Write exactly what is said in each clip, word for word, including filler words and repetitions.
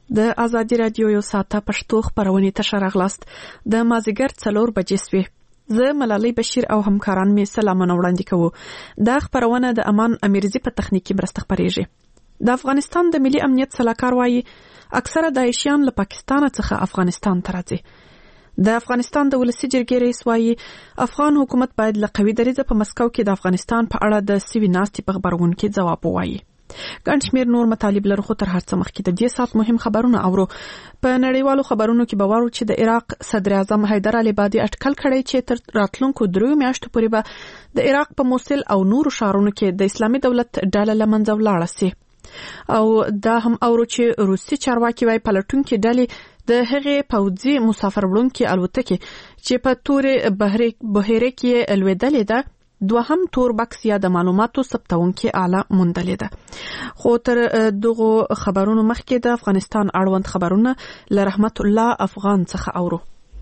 د ازادي رادیو یو ساعته پښتو خبرونه ته راغلاست. د مازیګر څلور بجې سوې. زه ملالۍ بشیر او همکاران می سلامونه وړاندې کوو. دا خبرونه د امان امیرزی په تخنیکی مرسته خبرېږي. د افغانستان د ملي امنیت سلاکار وایي اکثره داعشیان له پاکستان څخه افغانستان ته راځي. د افغانستان د ولسی جرګې رئیس وایي افغان حکومت باید له قوي دریځه په مسکو کې د افغانستان په اړه د سوي ناستې په خبرونه کې ځواب ووایي. ګڼ شمېر نور مطالب لرو، خو تر هر څه مخکې د دې ساعت مهم خبرونه اورو. په نړیوالو خبرونو کې به وارو چې د عراق صدر اعظم حیدر علي بادي اټکل کړی چې تر راتلونکو دریو میاشتو پورې به د عراق په موصل او نورو ښارونو کې د اسلامي دولت ډله له منځه ولاړه سي. او دا هم اورو چې روسي چارواکي وايي پلټونکي ډلې د هغې پوځي مسافر وړونکي الوتکې چې په تورې بحیره کې الوېدلې ده دوهم تور بکس یا د معلوماتو ثبتونکي آله موندلې ده. خو تر دغو خبرونو مخکې د افغانستان اړوند خبرونه له رحمت الله افغان څخه اورو.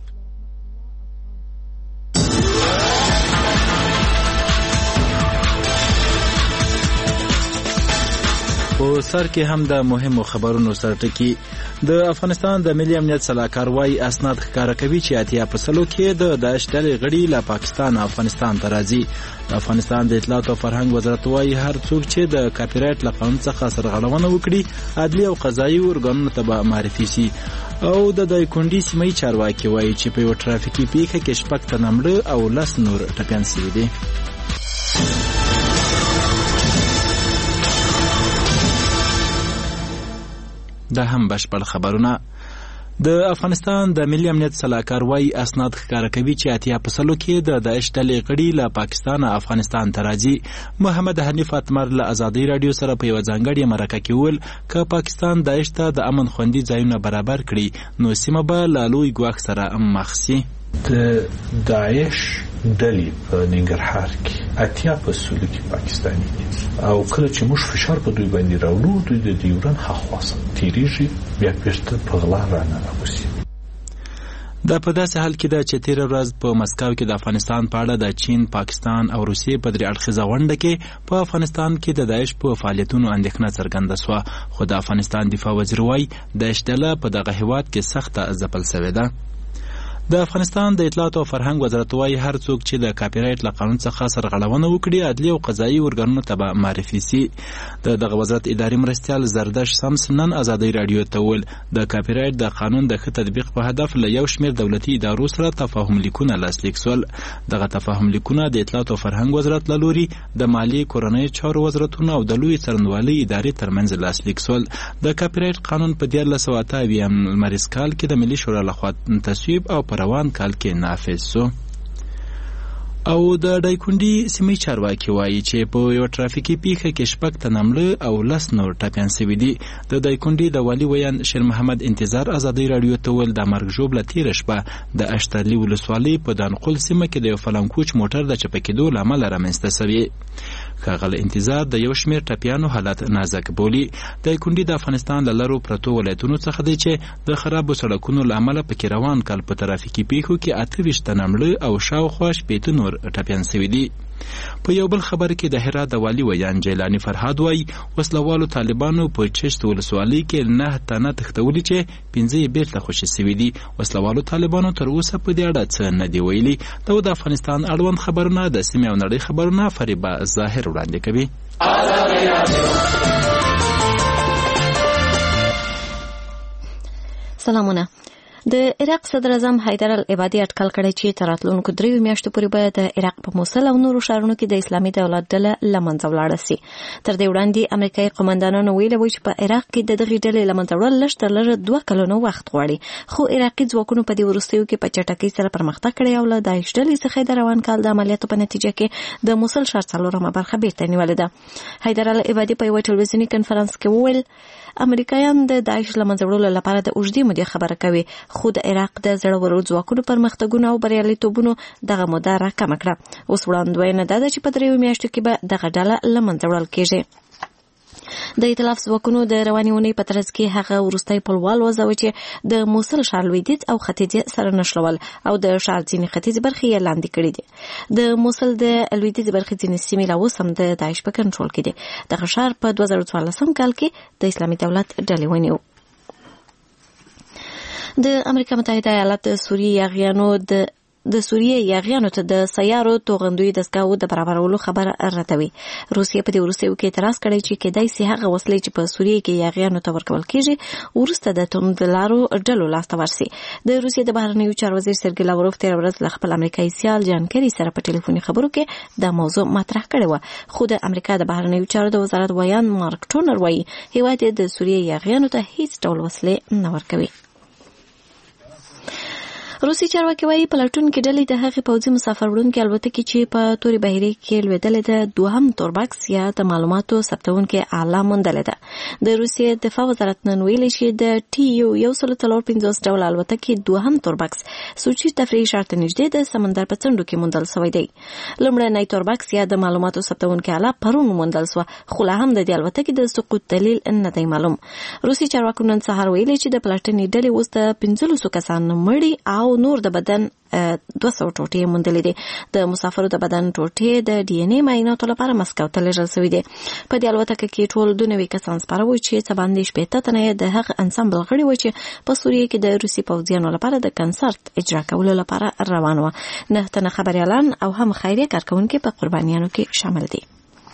په سر کې هم د مهمو خبرونو سرټکی. د افغانستان د ملي امنیت سلاکار وايي اسناد ښکاره کوي چې اتیا په سلو کې د داعش ډلې غړي له پاکستان او افغانستان ته راځي. د افغانستان د اطلاعات او فرهنګ وزارت وايي هر څوک چې د کاپی رایټ له قانون څخه سرغړونه وکړي عدلي او قضایي ارګانونو ته به معرفي شي. او د دایکنډي سیمې چارواکي وايي چې په یو ټرافیکي پیښه کې شپږ تنه مړه او لس نور ټپیان شوي دي. دا هم بشپړ خبرونه. د افغانستان د ملي امنیت سلاکار وايي اسناد ښکاره کوي چې اتیا په سلو کې د داعش ډلې غړي له پاکستان او افغانستان ته راځي. محمد حنیف اتمر له ازادي رادیو سره په یو ځانګړي مرکه کې وویل که پاکستان داعش ته د امن خوندي ځایونه برابر کړي نو سیمه به له لوی ګواښ سره مخ شي. د داعش ډلې په ننګرهار کې اتیا په سلو کې پاکستاني دي او کله چې موږ فشار په دوی باندې راوړو دوی د ډیورن هاخوا تیریږي بیا بیرته په غلا رانه راوځي. دا په داسې حال کې ده چې تېره ورځ په مسکو کې د افغانستان په اړه د چین، پاکستان او روسیې په درې اړخیزه غونډه کې په افغانستان کې د داعش په فعالیتونو اندېښنه څرګنده شوه. خو د افغانستان دفاع وزیر وايي داعش ډله په دغه هېواد کې سخته ځپل شوې ده. د افغانستان د اطلاعات او فرهنګ وزارت وايي هر څوک چې د کاپی رایټ له قانون څخه سرغړونه وکړي عدلي او قضایي ارګانونو ته به معرفي شي. د دغه وزارت اداري مرستیال زردش سمس نن ازادي رادیو ته وویل د کاپی رایټ د قانون د ښه تطبیق په هدف له یو شمېر دولتي ادارو سره تفاهم لیکونه لاسلیک شول. دغه تفاهم لیکونه د اطلاعات او فرهنګ وزارت له لوري د مالي کورنۍ چارو وزارتونو او د لوی څارنوالۍ ادارې ترمنځ لاسلیک شول. د کاپی رایټ قانون په دیارلس سوه اته اویایم لمریز کال کې د ملي شورا لخوا تصویب او روان کال کې نافذ شو. او د دایکنډي سیمې چارواکي وایي چې په یو ټرافیکي پیښه کې شپږ تنه مړه او لس نور ټپیان شوي دي. د دایکنډي د والي ویان شیر محمد انتظار ازادي رادیو ته ویل د مرګ ژوبله تېره شپه د اشترلي ولسوالۍ په دانقل سیمه کې د یو فلانکوچ موټر د چپه کېدو له امله رامنځته شوي. ښاغلی انتظار د یو شمېر ټپیانو حالت نازک بولي. دایکنډي د افغانستان له لرو پرتو ولایتونو څخه دی چې د خرابو سړکونو له امله پکې روان کال په ترافیکي پیښو کې اته ویشت تنه مړه او شاوخوا شپېته نور ټپیان شوي دي. په یو بل خبر کې د هرات د والي ویان جیلاني فرهاد وایي وسلوالو طالبانو په چشت ولسوالۍ کې نه تنه تښتولي چې پنځه یې بیرته خوشي شوي دي. وسلوالو طالبانو تر اوسه په دې اړه څه نه دي ویلي. دا د افغانستان اړوند خبرونه د سیمې او نړۍ خبرونه فریبه ظاهر وړاندې کوي. سلامونه. د عراق صدر اعظم حیدر العبادي اټکل کړی چې تر راتلونکو دریو میاشتو پورې به د عراق په موصل او نورو ښارونو کې د اسلامي دولت ډله له منځه ولاړه سي. تر دې وړاندې امریکایي قومندانانو ویلي وو چې په عراق کې د دغې ډلې له منځه وړل لږ تر لږه دوه کلونو وخت غواړي. خو عراقي ځواکونو په دې وروستیو کې په چټکۍ سره پرمختګ کړی او له داعش ډلې څخه د روان کال د عملیاتو په نتیجه کې د موصل ښار څلورمه برخه بیرته نیولې ده. حیدر العبادي په یوه ټلویزیوني کنفرانس کې وویل امریکایان د داعش له منځه وړلو لپاره د اوږدې مودې خبره کوي، خو د عراق د زړورو ځواکونو پرمختګونه او بریالیتوبونو دغه موده راکمه کړه. اوس وړاندوینه دا ده چې په دریو میاشتو کې به دغه ډله له منځه وړل کېږي. د ائتلاف ځواکونو د روانې اونۍ په ترڅ کې هغه وروستی پلوال وځوه چې د موصل ښار لویدیځ او ختیځ سره نښلول او د ښار ځینې ختیځې برخې یې لاندې کړي دي. د موصل د لویدیځې برخې ځینې سیمې لا اوس هم د داعش په کنټرول کې دي. دغه ښار په دوه زره څوارلسم کال کې د اسلامي دولت ډلې ونیو. د امریکا متحده ایالات د سوریې یاغیانو د د سوریې یاغیانو ته د سیارو توغندوی دستګاو د برابرولو خبر راتوي. روسیې په دې وروستیو کې اعتراض کړی چې کېدای سي هغه وسلې چې په سوریې کې یاغیانو ته ورکول کیږي وروسته د توندلارو ډلو لاسته ورسي. د روسیې د بهرنیو چارو وزیر سرګی لاوروف تیر ورځ له خپل امریکایي سیال جان کری سره په ټلیفوني خبرو کې دا موضوع مطرح کړې و، خو د امریکا د بهرنیو چارو د وزارت ویان مارک ټونر وایي هیواد د سوریې یاغیانو ته هیڅ ډول وسلې نه ورکوي. روسي چارواکي وايي پلټون کې ډلې د هغې پوځي مسافر وړونکي الوتکې چې په تورې بحیرې کې لوېدلې ده دوهم توربکس یا د معلوماتو ثبتونکې آله موندلې ده. د روسیې دفاع وزارت نن ویلي چې د ټي یو یو سل څلور پنځوس ډول الوتکې دوهم توربکس سوچي تفریحي ښار ته نږدې د سمندر په څنډو کې موندل شوی دی. لومړنی توربکس یا د معلوماتو ثبتونکې آله پرون موندل شوه، خو لا هم د دې الوتکې د سقوط دلیل نه دی معلوم. روسي چارواکو نن سهار ویلي چې د پلټنې ډلې اوس د پنځلسو کسانو مړي او نور د بدن دوه سوه ټوټې موندلې دي. د مسافرو د بدن ټوټې د ډي ان اے معایناتو لپاره مسکو ته لیږل شوي دي. په دې الوتکه کې ټول دوه نوي کسان سپاره وو چې څه باندې شپېته تنه یې د هغه انسامبل غړي وو چې په سوریې کې د روسي پوځیانو لپاره د کنسرت اجرا کولو لپاره روان وو. نه تنه خبريالان او هم خیریه کارکونکي په قربانیانو کې شامل دي.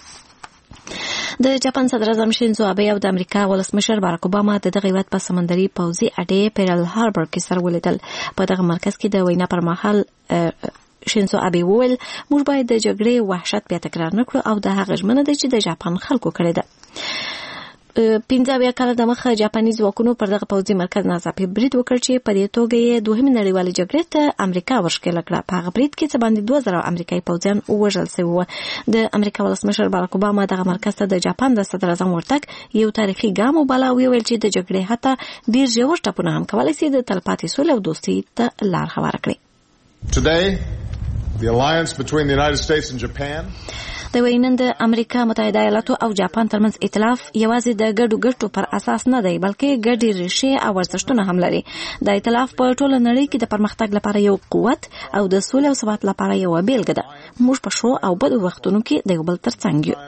د جاپان صدر اعظم شینزو آبه او د امریکا ولسمشر باراک اوباما د دغه هیواد په سمندري پوځي اډې پیرل هاربر کې سره ولیدل. په دغه مرکز کې د وینا پر مهال شینزو آبه وویل موږ باید د جګړې وحشت بیا تکرار نه کړو او د هغه ژمنه ده چې د جاپان خلکو کړې ده. پنځه اویا کاله د مخه جاپاني ځواکونو پر دغه پوځي مرکز ناڅاپي برید وکړ چې په دې توګه یې دوهمې نړیوالې جګړې ته امریکا ورښکېله کړه. په هغه برید کې څه باندې دوه زره امریکایي پوځیان ووژل شوي وو. د امریکا ولسمشر باراک اوباما دغه مرکز ته د جاپان د صدر اعظم ورتګ یو تاریخي ګام وباله او ویل چې د جګړې حتی ډېر ژور ټپونه هم کولی شي د تلپاتې سولې او دوستۍ ته لار هواره کړي. Today, the alliance between the United States and Japan د وینند د امریکا متحده ایالاتو او جاپان ترمنځ ائتلاف یوازې د ګډو ګټو پر اساس نه دی بلکې ګډې ریښې او ارزښتونه هم لري. د ائتلاف په ټوله نړۍ کې د پرمختګ لپاره یو قوت او د سولې او ثبات لپاره یو بیلګه ده. موږ په ښو او بدو وختونو کې د یو بل ترڅنګ یو.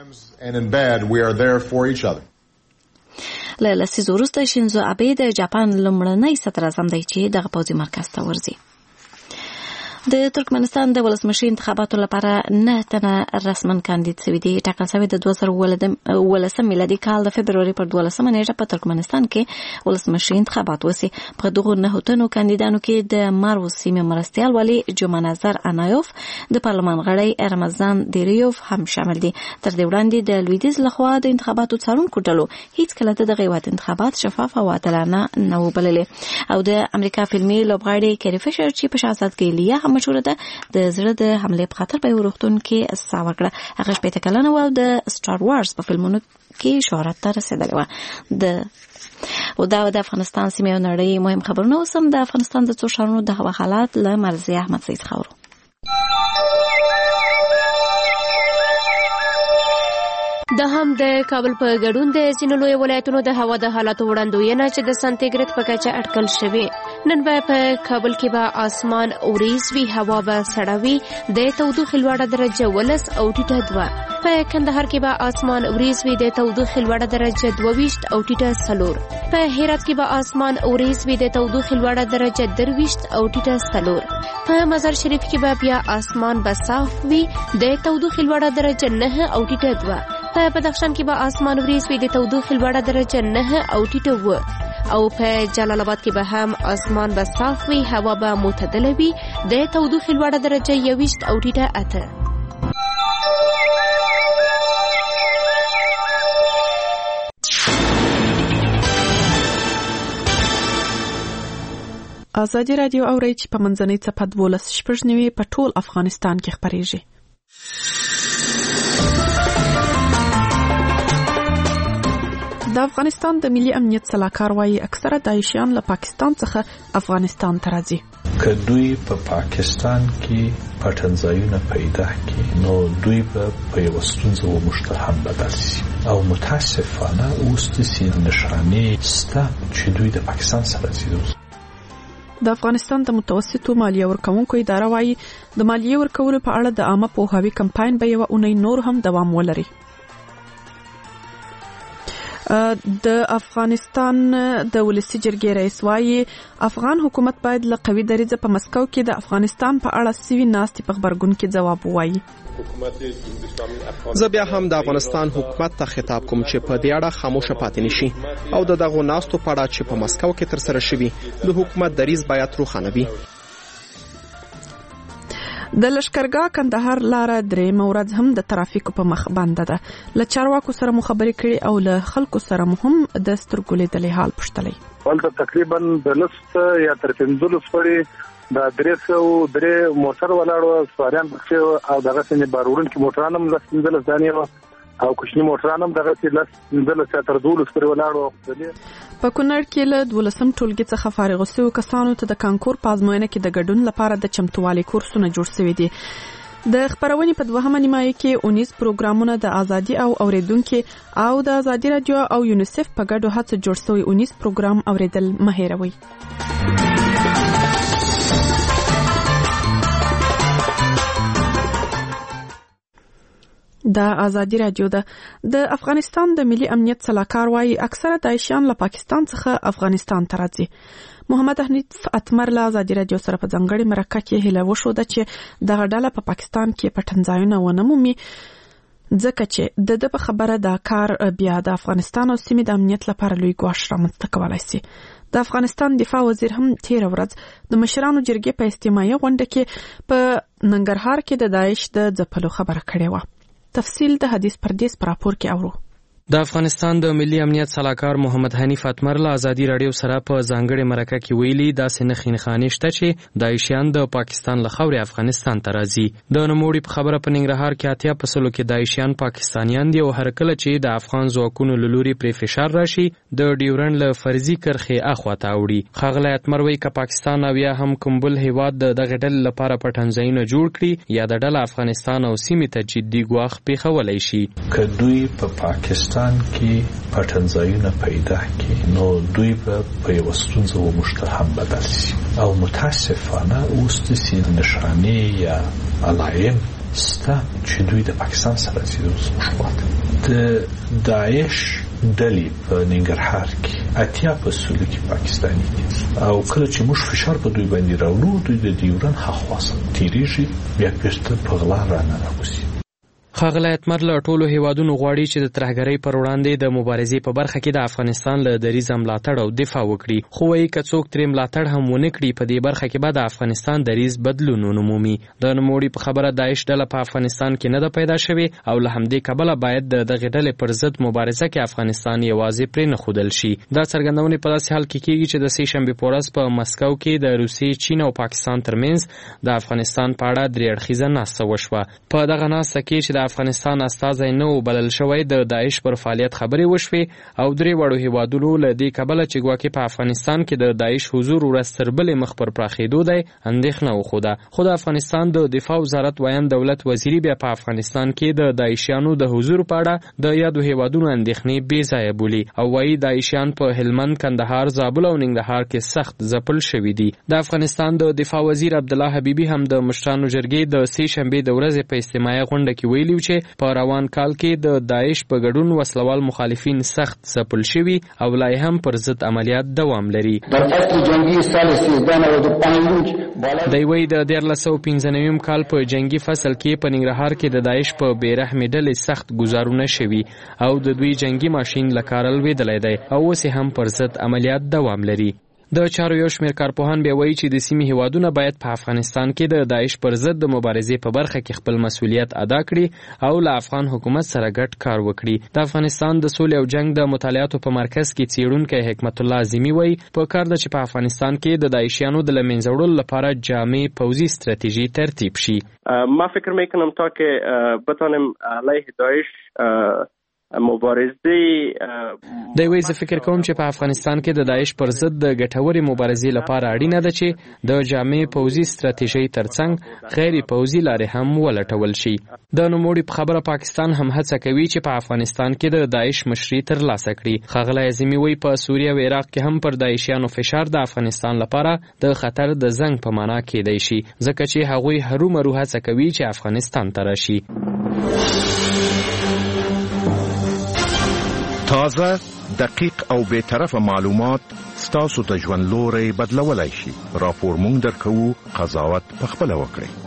له لسیزو وروسته شینزو آبه د جاپان لومړنی صدر اعظم دی چې دغه پوځي مرکز ته ورځي. د ترکمنستان د ولسمشي انتخاباتو لپاره نه تنه رسمن کاندید شوي دي. ټاکل شوی د دوه زره اوولسم میلادي کال د فبروري پر دولسمه نیټه په ترکمنستان کې ولسمشي انتخابات وشي. په دغو نهو تنو کاندیدانو کې د مارو سیمې مرستیال والي جمانازر انایوف، د پارلمان غړی رمضان دیریوف هم شامل دي. تر دې وړاندې د لویدیځ لخوا د انتخاباتو څارونکو ډلو هیڅ کله د دغه هیواد انتخابات شفاف او عادلانه نه وبللې. او د امریکا فلمي لوبغاړي کیری فشر چې په شهزادګۍ لیا هم مشهوره ده د زړه د حملې په خاطر په یو روغتون کې ساه ورکړه. هغه شپېته کلنه وه او د سټار وارز په فلمونو کې شهرت ته رسېدلې وه. د او دا د افغانستان سیمې او نړۍ مهم خبرونه اوس هم د افغانستان د څو ښارونو د هوا حالات له مرضیه احمد سید خاورو. د هم د کابل په ګډون د ځینو لوی ولایتونو د هوا د حالاتو وړاندوینه چې د سانتیګریډ په کچه اټکل شوې. نن به په کابل کې به آسمان اوریز وي، هوا به سړه وي، د تودوخې لوړه درجه ولس او ټیټه دوه. په کندهار کې به آسمان اوریز وي، د تودوخې لوړه درجه دوه ویشت او ټیټه څلور. په هرات کې به آسمان اوریز وي، د تودوخې لوړه درجه درویشت او ټیټه څلور. په مزار شریف کې به بیا آسمان به صاف وي، د تودوخې لوړه درجه نه او ټیټه دوه. په بدخشان کې به آسمان وریځ وي، د تودوخې لوړه درجه نه او ټیټه اووه. او په جلال آباد کې به هم آسمان به صاف وي، هوا به معتدله وي، د تودوخې لوړه درجه یوویشت او ټیټه اته. ازادي رادیو اوري چې په منځنۍ څپه دولس شپږ نوي په ټول افغانستان کې خپرېږي. د افغانستان د ملي امنیت سلاکار وايي اکثره داعشیان له پاکستان څخه افغانستان ته راځي. که دوی په پاکستان کې پټنځایونه پیدا کړي نو دوی به په یو ستونزه و مشتهم بدل شي او متاسفانه اوس د سین نشانې ستا چې دوی د پاکستان سره راځي. د افغانستان د متوسطو مالیه ورکوونکو اداره وايي د مالیه ورکولو په اړه د عامه پوهاوي کمپاین به یو اونۍ نور هم دوام ولري. د افغانستان د ولسی جرګې رئیس وايي افغان حکومت باید له قوي دریځه په مسکو کې د افغانستان په اړه سوي ناستې په خبرګون کې ځواب ووایي. زه بیا هم د افغانستان حکومت ته خطاب کوم چې په دې اړه خاموشه پاتې نشي او د دغو ناستو په اړه چې په مسکو کې ترسره شوي د حکومت دریځ باید روښانه وي. د لشکرګاه کندهار لاره درېیمه ورځ هم د ترافیکو په مخ بنده ده. له چارواکو سره مو خبرې کړې او له خلکو سره مو هم د سترګو لیدلې حال پوښتلی. ولته تقریبا د لست یا تر پنځلس پورې د درې سو درې موټر ولاړو سواريان پکې او دغه څنګه بارورن کې موټران هم لسندل ځانې او کوچني موټران هم دغه څه لسندل تر دولس پورې ولاړو. په کونړ کې له دولسم ټولګي څخه فارغ شوو کسانو ته د کانکور په ازموینه کې د ګډون لپاره د چمتووالي کورسونه جوړ شوي دي. د خبرونې په دوهمه نیمایي کې اونیس پروګرامونه د ازادي او اوریدونکو او د ازادي رادیو او یونیسف په ګډو هڅو جوړ شوی اونیس پروګرام اوریدل مهیروي. د ازادي رادیو ده د افغانستان د ملي امنیت صلاحکار وايي اکثره داعشیان له پاکستان څخه افغانستان ته راځي. محمد حنیف اتمر له ازادي رادیو سره په ځانګړي مرکه کې هیله وشوده چې دغه ډله په پاکستان کې پټنځایونه ونه مومي ځکه چې د د په خبره دا کار بیا د افغانستان او سیمې د امنیت لپاره لوی ګواښ رامنځته کولای شي. د افغانستان دفاع وزیر هم تیر ورځ د مشرانو جرګې په اجتماعي غونډه کې په ننګرهار کې د داعش د ځپلو خبره کړې و. تفصیل د حدیث پردیس پر راپور کې اورو. د افغانستان د ملي امنیت صلاحکار محمد حنیف اتمر له ازادي رادیو سره په ځانګړي مرکه کې ویلي دا سنخ خنخانه شته چې داعشیان د پاکستان له خاورې افغانستان ته راځي. د نوموړي په خبره په ننګرهار کې اتیا پسلو کې داعشیان پاکستانیان دي او هر کله چې د افغان ځواکونو له لوري پرې فشار راشي د ډیورن له فرضي کرخې اخواته اوړي. ښاغلی اتمر وایي که پاکستان او یا هم کوم بل هیواد د دغه ډلې لپاره پټنځایونه جوړ کړي یا د ډله افغانستان او سیمې ته جدي ګواښ پیښولی شي. که دوی په پاکستان کې پټنځایونه پیدا کړي نو دوی به په یو ستونزه و مشتهم بدل شي او متاسفانه اوس د سید نشانه یا علایم ستا چې دوی د پاکستان سره زیاتو مشوات د داعش ډلې په ننګرهار کې اتیا پسولو کې پاکستاني دي او کله چې موږ فشار په دوی باندې راوړو دوی د دیورن حخواصه تیریږي بیا پرته په غلا رانه راوځي. ښاغلی اتمر له ټولو هیوادونو غواړي چې د ترهګرۍ پر وړاندې د مبارزې په برخه کې د افغانستان له دریځه ملاتړ او دفاع وکړي خو وایي که څوک ترې ملاتړ هم ونه کړي په دې برخه کې به د افغانستان دریځ بدلون ونه مومي. د نوموړي په خبره داعش ډله په افغانستان کې نه ده پیدا شوې او له همدې کبله باید د دغې ډلې پر ضد مبارزه کې افغانستان یوازې پرې نه ښودل شي. دا څرګندونې په داسې حال کې کېږي چې د سې شنبې په ورځ په مسکو کې د روسیې چین او پاکستان ترمنځ د افغانستان په اړه درې اړخیزه ناسته وشوه. په دغه ناسته کې چې د افغانستان استازی نه و بلل شوی د داعش پر فعالیت خبرې وشوې او درې وړو هیوادونو له دې کبله چې ګواکې په افغانستان کې د داعش حضور ورځ تر بلې مخ پر پراخېدو دی اندېښنه وښوده. خو د افغانستان د دفاع وزارت ویاند دولت وزیري بیا په افغانستان کې د داعشیانو د حضور په اړه د یادو هیوادونو اندېښنې بې ځایه بولي او وایي داعشیان په هلمند کندهار زابل او ننګرهار کې سخت ځپل شوي دي. د افغانستان د دفاع وزیر عبدالله حبیبي هم د مشرانو جرګې د سې شنبې د ورځې په اجتماعي غونډه کې ویلي چې په روان کال کې د داعش په ګډون وسلوال مخالفین سخت ځپل شوي او لا هم پر ضد عملیات دوام لري. دی وایي د دیارلس سوه پنځه نویم کال په جنگي فصل کې په ننګرهار کې د داعش په بېرحمې ډلې سخت ګزارونه شوي او د دوی جنگي ماشین له کاره لوېدلی دی او اوس هم پر ضد عملیات دوام لري. د چارو یو شمېر کارپوهان بیا وایي چې د سیمې هیوادونه باید په افغانستان کې د داعش پر ضد د مبارزې په برخه کې خپل مسؤلیت ادا کړي او له افغان حکومت سره ګډ کار وکړي. د افغانستان د سولې او جنگ د مطالعاتو په مرکز کې څېړونکی حکمت الله اعظمي وایي په کار ده چې په افغانستان کې د داعشیانو د له منځه وړلو لپاره جامع پوځي ستراتیژي ترتیب شي. ما فکر میکنم تا که بتانیم علیه داعش مبارزه دی وایي زه فکر کوم چې په افغانستان کې د داعش پر ضد د ګټورې مبارزې لپاره اړینه ده چې د جامع پوځي ستراتیژۍ ترڅنګ غیر پوځي لارې هم ولټول شي. د نوموړي په خبره پاکستان هم هڅه کوي چې په افغانستان کې د داعش مشري ترلاسه کړي. ښاغلی اعظمي وایي په سوریه او عراق کې هم پر داعشیانو فشار د افغانستان لپاره د خطر د زنګ په معنا کېدی شي ځکه چې هغوی هرومرو هڅه کوي چې افغانستان ته راشي. تازه دقیق او بے طرفه معلومات ستاسو د ژوند لوري بدلولای شي. راپور مونږ درکو، قضاوت پخپله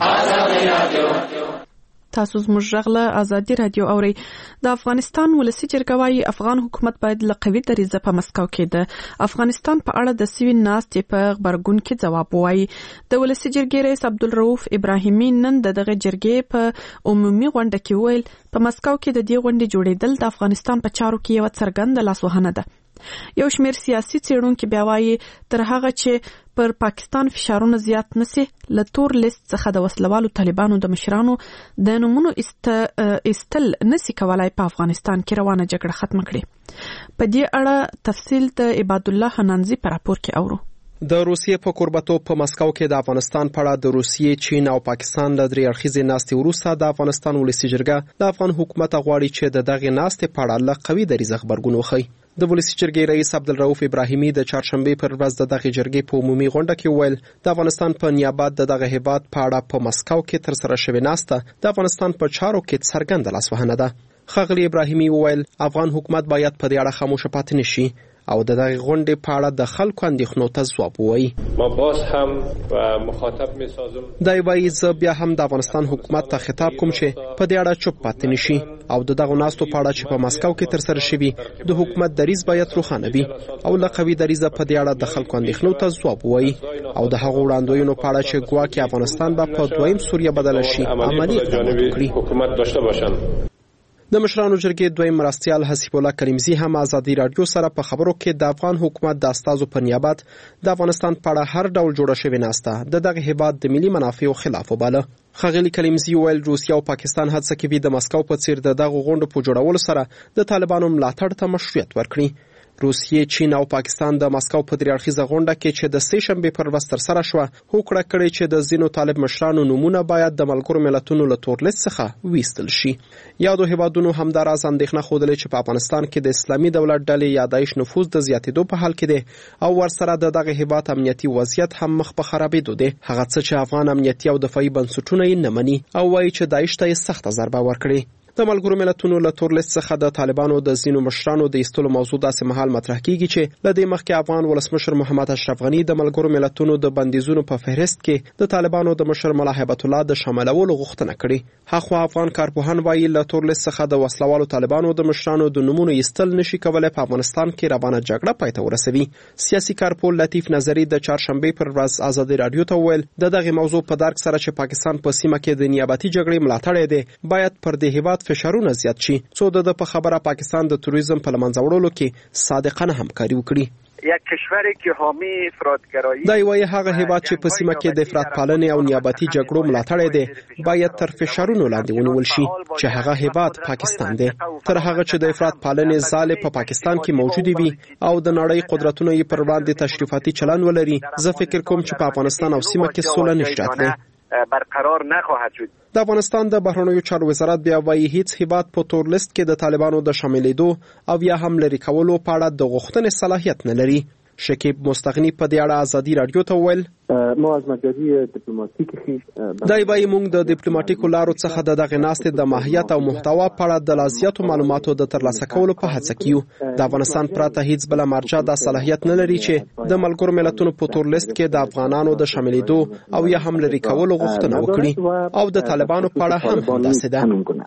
وکړئ. تاسو زموږ غږ له ازادي رادیو اورئ. د افغانستان ولسی جرګه وايي افغان حکومت باید له قوي دریځه په مسکو کې د افغانستان په اړه د سوي ناستې په خبرګون کې ځواب وایي. د ولسی جرګې رئیس عبدالرؤف ابراهیمي نن د دغه جرګې په عمومي غونډه کې ویل په مسکو کې د دې غونډې جوړېدل د افغانستان په چارو کې یو څرګنده لاسوهنه ده. یو شمېر سیاسي څېړونکي بیا وایي تر هغه چې پر پاکستان فشارونه زیات نسی له تور لیست څخه د وسلوالو طالبانو د مشرانو د نومونو است استل نسی کولای په افغانستان کې روانه جګړه ختم کړي. په دې اړه تفصیل د عباد الله حنانزي په راپور کې اورو. د روسیې په کوربتوب په مسکو کې د افغانستان په اړه د روسیې، چین او پاکستان له درې اړخیزې ناستې وروسته د افغانستان ولسی جرګه د افغان حکومت غواړي چې د دغه ناستې په اړه له قوي دریځه خبرګون وخی. د ولسی جرګې رئیس عبدالرؤف ابراهیمي د چهارشنبه پر ورځ د دغه جرګې په عمومي غونډه کې ویل د افغانستان په نیابت د دغه هیواد په اړه په مسکو کې تر سره شوې ناسته د افغانستان په چارو کې څرګنده لاسوهنه ده. ښاغلي ابراهیمي ویل افغان حکومت باید په دې اړه خاموشه پاتې نشي او د دغه غونډې په اړه د خلکو اندېښنو ته ځواب ووایي. ما باز هم و مخاطب میسازم دا وایي زه بیا هم د افغانستان حکومت ته خطاب کوم چې په دې اړه چوپ پاتې نشي او د دغه ناستو په اړه چې په مسکو کې تر سره شوي د حکومت دریځ باید روښانه وي او له قوي دریځه په دې اړه د خلکو اندېښنو ته ځواب ووایي او د هغو وړاندوینو په اړه چې ګواکې افغانستان به په دویم سوریه بدل شي عملي اقدامات وکړي. حکومت داشته باشند. د مشرانو جرګې دویم مرستیال حسیب الله کریمزی هم ازادي رادیو سره په خبرو کې د افغان حکومت د استازو په نیابت د افغانستان په اړه هر ډول جوړه شوې ناسته د دغه هیواد د ملي منافعو خلاف وباله. ښاغلي کریمزی ویل روسیه او پاکستان هڅه کوي د مسکو په څیر د دغه غونډو په جوړولو سره د طالبانو ملاتړ ته مشروعیت ورکړي. روسیې، چین او پاکستان د مسکو په درې اړخیزه غونډه کې چې د سې شنبې پر ورځ تر سره شوه هوکړه کړې چې د ځینو طالب مشرانو نومونه باید د ملګرو ملتونو له تور لیست څخه ویستل شي. یادو هیوادونو همداراز اندېښنه ښودلې چې په افغانستان کې د اسلامي دولت ډلې یا داعش نفوذ د زیاتېدو په حال کې دی او ورسره د دغه هیواد امنیتي وضعیت هم مخ په خرابېدو دی. هغه څه چې افغان امنیتي او دفاعي بنسټونه یې نه مني او وایي چې داعش ته یې سخته ضربه ورکړې. د ملګرو ملتونو له تور لیست څخه د طالبانو د ځینو مشرانو د ایستلو موضوع داسې مهال مطرح کیږي چې له دې مخکې افغان ولسمشر محمد اشرف غني د ملګرو ملتونو د بندیزونو په فهرست کې د طالبانو د مشر ملا هیبت الله د شاملولو غوښتنه کړې. هغه افغان کارپوهان وایي له تور لیست څخه د وسلوالو طالبانو د مشرانو د نومونو ایستل نشي کولای په افغانستان کې روانه جګړه پای ته ورسوي. سیاسي کارپول لطیف نظری د چهارشنبه پر ورځ ازادي رادیو ته ویل د دغه موضوع په درک سره چې پاکستان په سیمه کې د نیابتي جګړې ملاتړ دی باید پر دې هیواد فشارونه زیات شي څو د په خبره پاکستان د توریزم په لمنځه وړلو کې صادقانه همکاري وکړي. یک کشوری که حامی افراطگرایی دا یوه هغه هیواد چې په سیمه کې د افراط پالنې او نیابتي جګړو ملاتړ دی باید تر فشارونو لاندې ونیول شي چې هغه هیواد پاکستان دی. تر هغه چې د افراط پالنې ځالې په پاکستان کې موجود وي او د نړۍ قدرتونه یې پر وړاندې تشریفاتي چلند ولري زه فکر کوم چې په افغانستان او سیمه کې سوله نشي راتلی. برقرار نخواهد شد. د افغانستان د بهرنیو چارو وزارت بیا وایي هیڅ هیواد په تور لیست کې د طالبانو د شاملېدو او یا هم لرې کولو په اړه د غوښتنې صلاحیت نه لري. شکیب مستغنی په دې اړه ازادي رادیو ته ویل ما از مجاری دیپلماتیک خیش دای وایي موږ د ډیپلوماټیکو لارو څخه د دغه ناستې د ماهیت او محتوا په اړه د لازمیاتو معلوماتو د ترلاسه کولو په هڅه کې یو. د افغانستان پرته هیڅ بل مرجع د صلاحیت نه لري چې د ملګرو ملتونو په تور لیست کې د افغانانو د شاملېدو او یا هم لرې کولو غوښتنه وکړي او د طالبانو په اړه هم همداسې ده.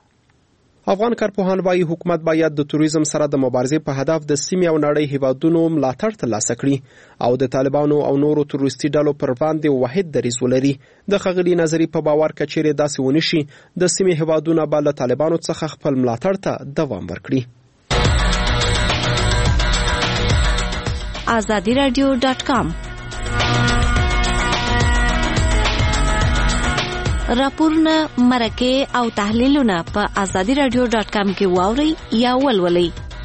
افغان کارپوهان وايي حکومت باید د توریزم سره د مبارزې په هدف د سیمې او نړۍ هیوادونو ملاتړ ترلاسه کړي او د طالبانو او نورو تروریستي ډلو پر وړاندې واحد دریځ ولري. د ښاغلي نظري په باور کچېرې داسې ونه شي د سیمې هیوادونه به له طالبانو څخه خپل ملاتړ ته دوام ورکړي. azadi radio dot com راپورونه، مرکه او تحلیلونه په azadi radio dot com کې واورئ یا ولولئ.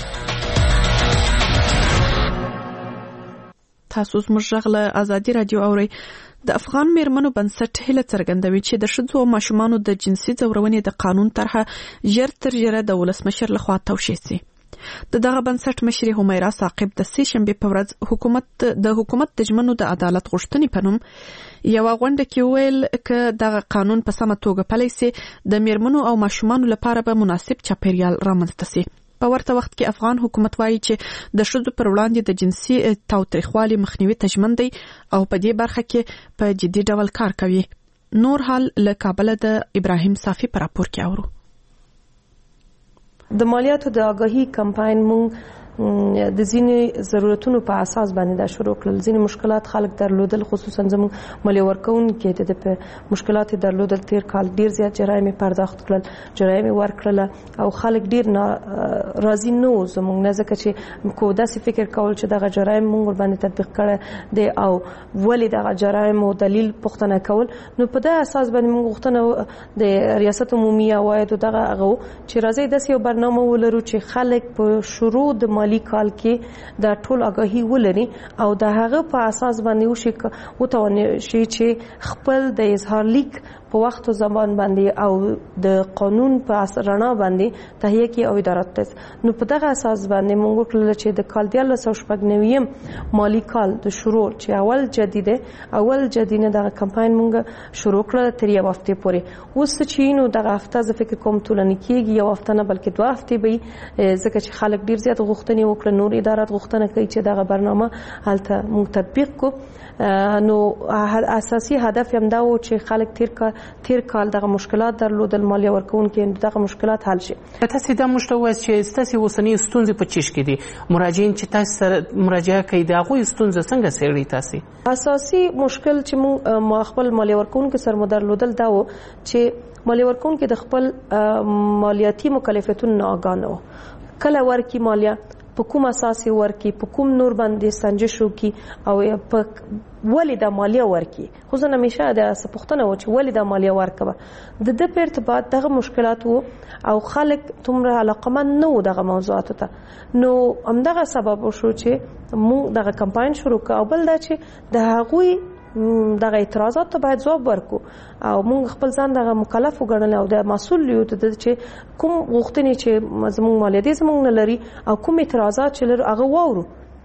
تاسو زموږ غږ له ازادي رادیو اورئ. د افغان میرمنو بنسټ هیله څرګندوي چې د ښځو او ماشومانو د جنسي ځورونې د قانون طرحه ژر تر ژره د ولسمشر لخوا توشیح شي. د دغه بنسټ مشر همیرا ثاقب د سې شنبې په ورځ حکومت د حکومت د ژمنو د عدالت غوښتنې په نوم یو غونډه کې ویل ک دغه قانون په سمه توګه پلی سي د میرمنو او ماشومانو لپاره به مناسب چاپیریال رامنځته سي. په ورته وخت کې افغان حکومت وایي چې د ښځو پر وړاندې د جنسي تاوتریخوالي مخنیوي ته ژمن دی او په دې برخه کې په جدي ډول کار کوي. نور حال له کابل د ابراهیم صافي پر راپور کې اورو. د مالیاتو د آگاهی کمپاین مونږ د ځینې ضرورتونو په اساس باندې دا شروع کړل. ځینې مشکلات خلک درلودل، خصوصا زموږ مالیه ورکوونکي د په مشکلات درلودل. تیر کال ډیر زیات جرایم پرداخت کړل، جرایم ورکړل او خلک ډیر راضي نه وو زموږ نه، ځکه چې کو داسې فکر کول چې دغه جرایم مونږ باندې تطبیق کړی دی او ولې دغه جرایم او دلیل پوښتنه کول. نو په دې اساس باندې مونږ غوښتنه د ریاست عمومي عواید دغه هغه چې راځي داسې یو برنامه ولرو چې خلک په شروع د مالی کال کې د ټول آگاهی ولري او د هغه په اساس باندې وشي وتواني شي چې خپل د اظهار لیک په وخت او زمان باندې او د قانون په رڼا باندې تهیه کی او ادارات تس. نو په دغه اساس باندې موږ کله چې د کال دیارلس سوه شپږ نوي مالی کال د شروع چې اول جدیده اول جدیده دغه کمپاین موږ شروع کړل تر یو هفته پورې. اوس چې نو دغه هفته ز فکر کوم ټولنه کېږي یو هفته نه بلکې دوه هفته به ځکه چې خلک ډیر زیات غوښتنې وکړي، نور ادارات غوښتنه کوي چې دغه برنامه هلته موږ تطبیق کو. نو اساسي هدف هم دا و چې خلک تیر کال تیر کال دغه مشکلات درلودل، مالیه ورکوونکي دغه مشکلات حل شي. تاسو دا مشتوي چې تاسو وسنی ستونزې په چیش کې دي مراجعین چې تاسو سره مراجعه کوي دا غوي ستونزې څنګه سړي تاسو؟ اساسي مشکل چې موږ خپل مالیه ورکوونکي سره درلودل دا و چې مالیه ورکوونکي د خپل مالیاتي مکلفیتونو نه آگاه نه و. کله ورکی مالیه په کوم اساس ورکی، په کوم نور باندې سنجش وکي او په ولې د مالیه ورکی. خو زه همیشه د سپوښتنه و چې ولې د مالیه ورکوه. د د په ارتباط دغه مشکلات وو او خلک تومره علاقمند نه وو دغه موضوعاتو ته. نو همدغه سبب شو چې موږ دغه کمپاین شروع کړ او بل دا چې د هغوی دغه اعتراضات ته باید ځواب ورکو او موږ خپل ځان دغه مکلف وګڼل او د مسؤل یو ته چې کوم غوښتنې چې زموږ مالیاتي زموږ نه لري او کوم اعتراضات چې لري هغه واورو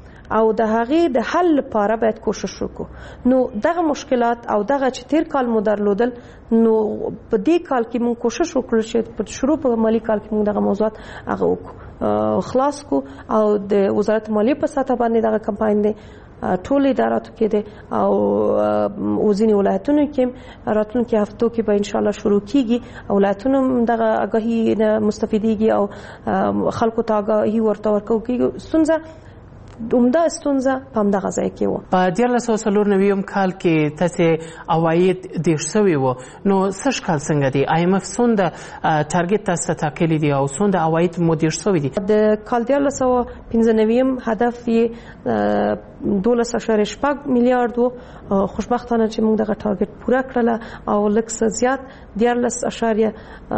او د هغې د حل لپاره باید کوشش وکړو. نو دغه مشکلات او دغه چې تیر کال مو درلودل نو په دې کال کې موږ کوشش وکړو چې په شروع په مالی کال کې موږ دغه موضوعات هغه وکړو خلاص کو او د وزارت مالیې په سطح باندې دغه کمپاین دی ټول اداراتو کې دي او وزینی ولایتونو کې راتلونکي هفتو کې به ان شاء الله شروع کیږي. ولایتونو دغه آگاهی نه مستفیدیږي او خلکو ته آگاهی ورته ورکو کیږي. ستونزه عمده ستونزه په همدغه ځای کې وه. په دیارلس سوه څلور نوي کال کې تاسې عواید دېرش سوي وو، نو سږ کال څنګه دی؟ آی ایم اف څومره ټارګېټ تاسو ته ټاکلی دی او څومره عواید مو دېرش سوي دي؟ د کال دیارلس سوه پنځه نوي هدف یې دولس اعشاریه شپږ میلیارډ و. خوشبختانه چې موږ دغه ټارګېټ پوره کړله او لږ څه زیات دیارلس اعشاریه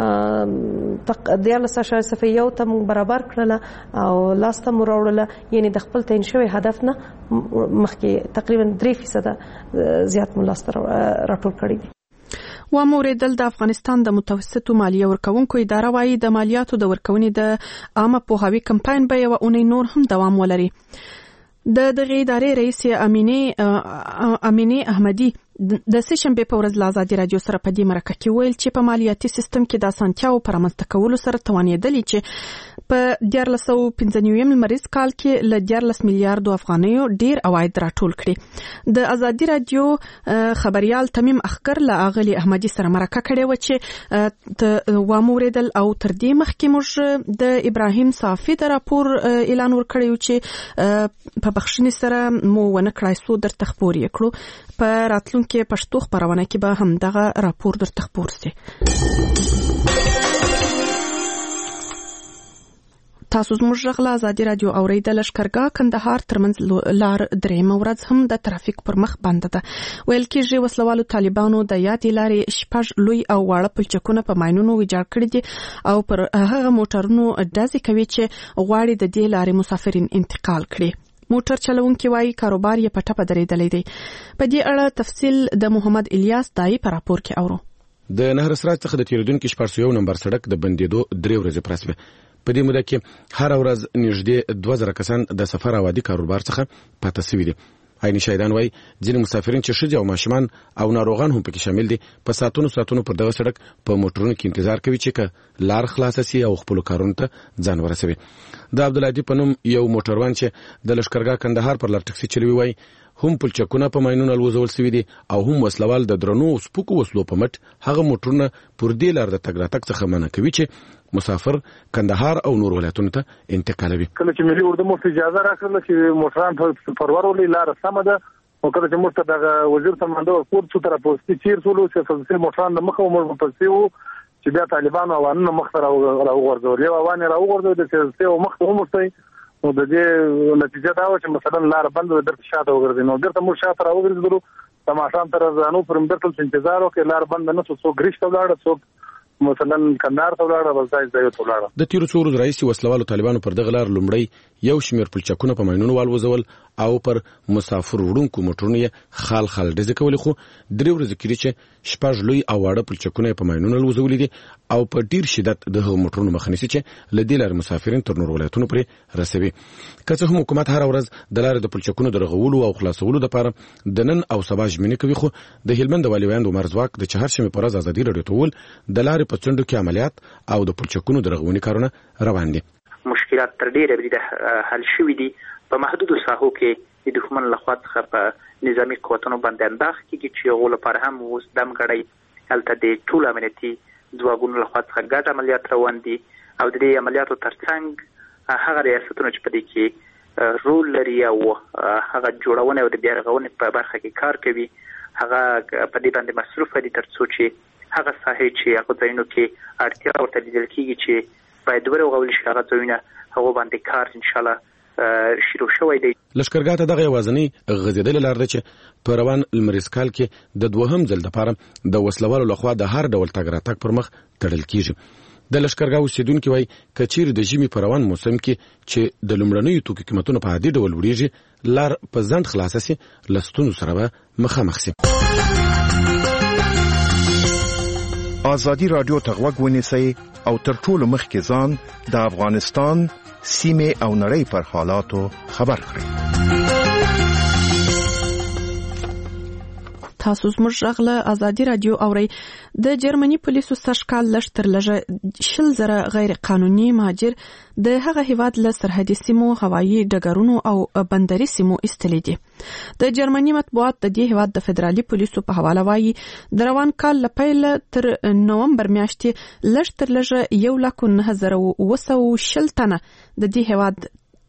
دیارلس اعشاریه صفر یو ته موږ برابر کړله او لاسته مو راوړله، یعنې د خپل تعین شوی هدف نه مخکې تقریبا درې فیصده زیات مو لاسته راټول کړي دي. و موریدل د افغانستان د متوسطو مالیه ورکوونکو اداره وایي د مالیاتو د ورکونې د عامه پوهاوي کمپاین به یوه اونۍ نور هم دوام ولري. د دغه ادارې رئیس امینه امینه احمدی د سه شنبه په ورځ له ازادي رادیو سره په دې مرکه کې ویل چې په مالیاتي سیستم کې د اسانتیاو پر رامنځته کولو سره توانېدلي چې په دیارلس سوه پنځه نوي لمریز کال کې له دیارلس میلیارډو افغانیو ډیر عواید راټول کړي. د ازادي رادیو خبريال تمیم اخکر له اغلی احمدی سره مرکه کړې و چې و موریدل او تر دې مخکې موږ د ابراهیم صافي د راپور اعلان ورکړی چې په بخښنې سره مو ونه کړای سو درته خپور یې کړو. په راتلونکي پښتو خبرونه کې به هم دغه راپور درته خپور سي. تاسو زموږ غږ له ازادي رادیو اوریدل. لښکرګاه کندهار ترمنځ لار درېیمه ورځ هم د ترافیک پر مخ بنده ده. ویل کېږي وسلوالو طالبانو د یادې لارې شپږ لوی او واړه پلچکونه په ماینونو ویجاړ کړي دي او پر هغه موټرونو ډزې کوي چې غواړي د دې لارې مسافرین انتقال کړي. موټر چلوونکي وایي کاروبار یې په ټپه درېدلی دی. په دې اړه تفصیل د محمد الیاس دای په راپور کې اورو. د نهر سراج څخه د تیریدونکو شپږ سوه یو نمبر سړک د بندېدو درې ورځې پس وه. په دې موده کې هر ورځ نږدې دوه زره کسان د سفر او عادي کاروبار څخه پاتې شوي دي. عیني شهیدان وایي ځینې مسافرین چې ښځې او ماشومان او ناروغان هم پکې شامل دي په ساعتونو ساعتونو پر دغه سړک په موټرونو کې انتظار کوي چې که لار خلاصه سي او خپل کارونو ته ځان ورسوي. د عبدالهادي په نوم یو موټروان چې د لښکرګاه کندهار پر لار ټکسي چلوي وایي هم پلچکونه په ماینونو الوزول سوي دي او هم وسلوال د درنو او سپکو وسلو په مټ هغه موټرونه پر دې لار د تګ راتګ څخه منع کوي چې مسافر کندهار او نور ولایتونو ته انتقالوي. کله چې ملي اردو مفت اجازه راکړه چې موټران په پرورولې لار سمه ده او کله چې موږ ته د وزیر سمندر کور څو طرف پوسټي چیر سولو چې فلسفي موټران د مخه موږ په پسیو چې بیا طالبان اوانه مخ سره راوغورځول یو اوانه راوغورځول د سیاسي او مخ ته ومسته او د دې نتیجه دا و چې مثلا لار بند و درته شاته وګرځي نو درته موږ شاته راوګرځولو تماشام تر ځانو پرم درته انتظار وکړ لار بند نه څو ګریشت ولاړ څو مثلا کندهار ته ولاړ بلځای ځای ته ولاړ. د تیر څو ورځې راځي وسلوالو طالبانو پر دغه لار لومړی یو شمیر پلچکونه په ماینونو والوزول او پر مسافر وړونکو موټرونو یې خال خال ډزې کولې خو درې ورځې کېږي چې شپږ لوی او واړه پلچکونه په ماینونو الوزولي دي او په ډیر شدت د هغو موټرونو مخه نیسي چې له دې لارې مسافرین تر نور ولایتونو پورې رسوي. که څه هم حکومت هره ورځ د لارې د پلچکونو د رغولو او خلاصولو لپاره د نن او سبا ژمنې کوي خو د هلمند د والي ویاند عمر ځواک د چهارشنبې په ورځ ازادي راډیو ته وویل د لارې په څنډو کې عملیات او د پلچکونو د رغونې کارونه روان دي. مشکلات تر ډیره بریده حل شوي دي. په محدودو ساحو کې د دښمن لخوا څخه په نظامی قوتونو باندې انداز کیږي چې هغه لپاره هم اوس دم غړی هلته د ټول امنیتي ځواکونو لخوا څخه ګډ عملیات روان دي او د دې عملیاتو ترڅنګ هغه ریاستونه چې په دې کې رول لري او هغه جوړونه او د بیا رغونې په برخه کې کار کوي هغه په دې باندې مصروف دي ترڅو چې هغه ساحې چې هغه ځایونو کې اړتیا ورته لیدل کیږي چې باید ورغول شي هغه ځایونه هغه باندې کار ان شاء الله شروع شوی دی. لښکرګاه ته دغه یوازنی غځېدلې لار ده چې په روان لمریز کال کې د دوهم ځل لپاره د وسلوالو لخوا د هر ډول تګ راتګ پر مخ تړل کیږي. د لښکرګاه اوسیدونکي وایي که چیرې د ژمي په روان موسم کې چې د لومړنیو توکو قیمتونه په عادي ډول وړيږي لار په ځنډ خلاصه سي له ستونزو سره به مخامخ سي. ازادي رادیو ته غوږ ونیسئ او تر ټولو مخکې ځان د افغانستان سیمه او نړۍ پر حالاتو خبر کړئ. تاسو زموږ غږ ازادي رادیو اورئ. د جرمني پولیسو سږکال لږ تر لږه شل زره غیر قانوني مهاجر د هغه هیواد له سرحدي سیمو هوایي ډګرونو او بندري سیمو ایستلي دي. د جرمني مطبوعات د دې هیواد د فدرالي پولیسو په حواله وایي د روان کال له پیله تر نومبر میاشتې لږ تر لږه یو لک نه زره اوه سوه شل تنه د دې هیواد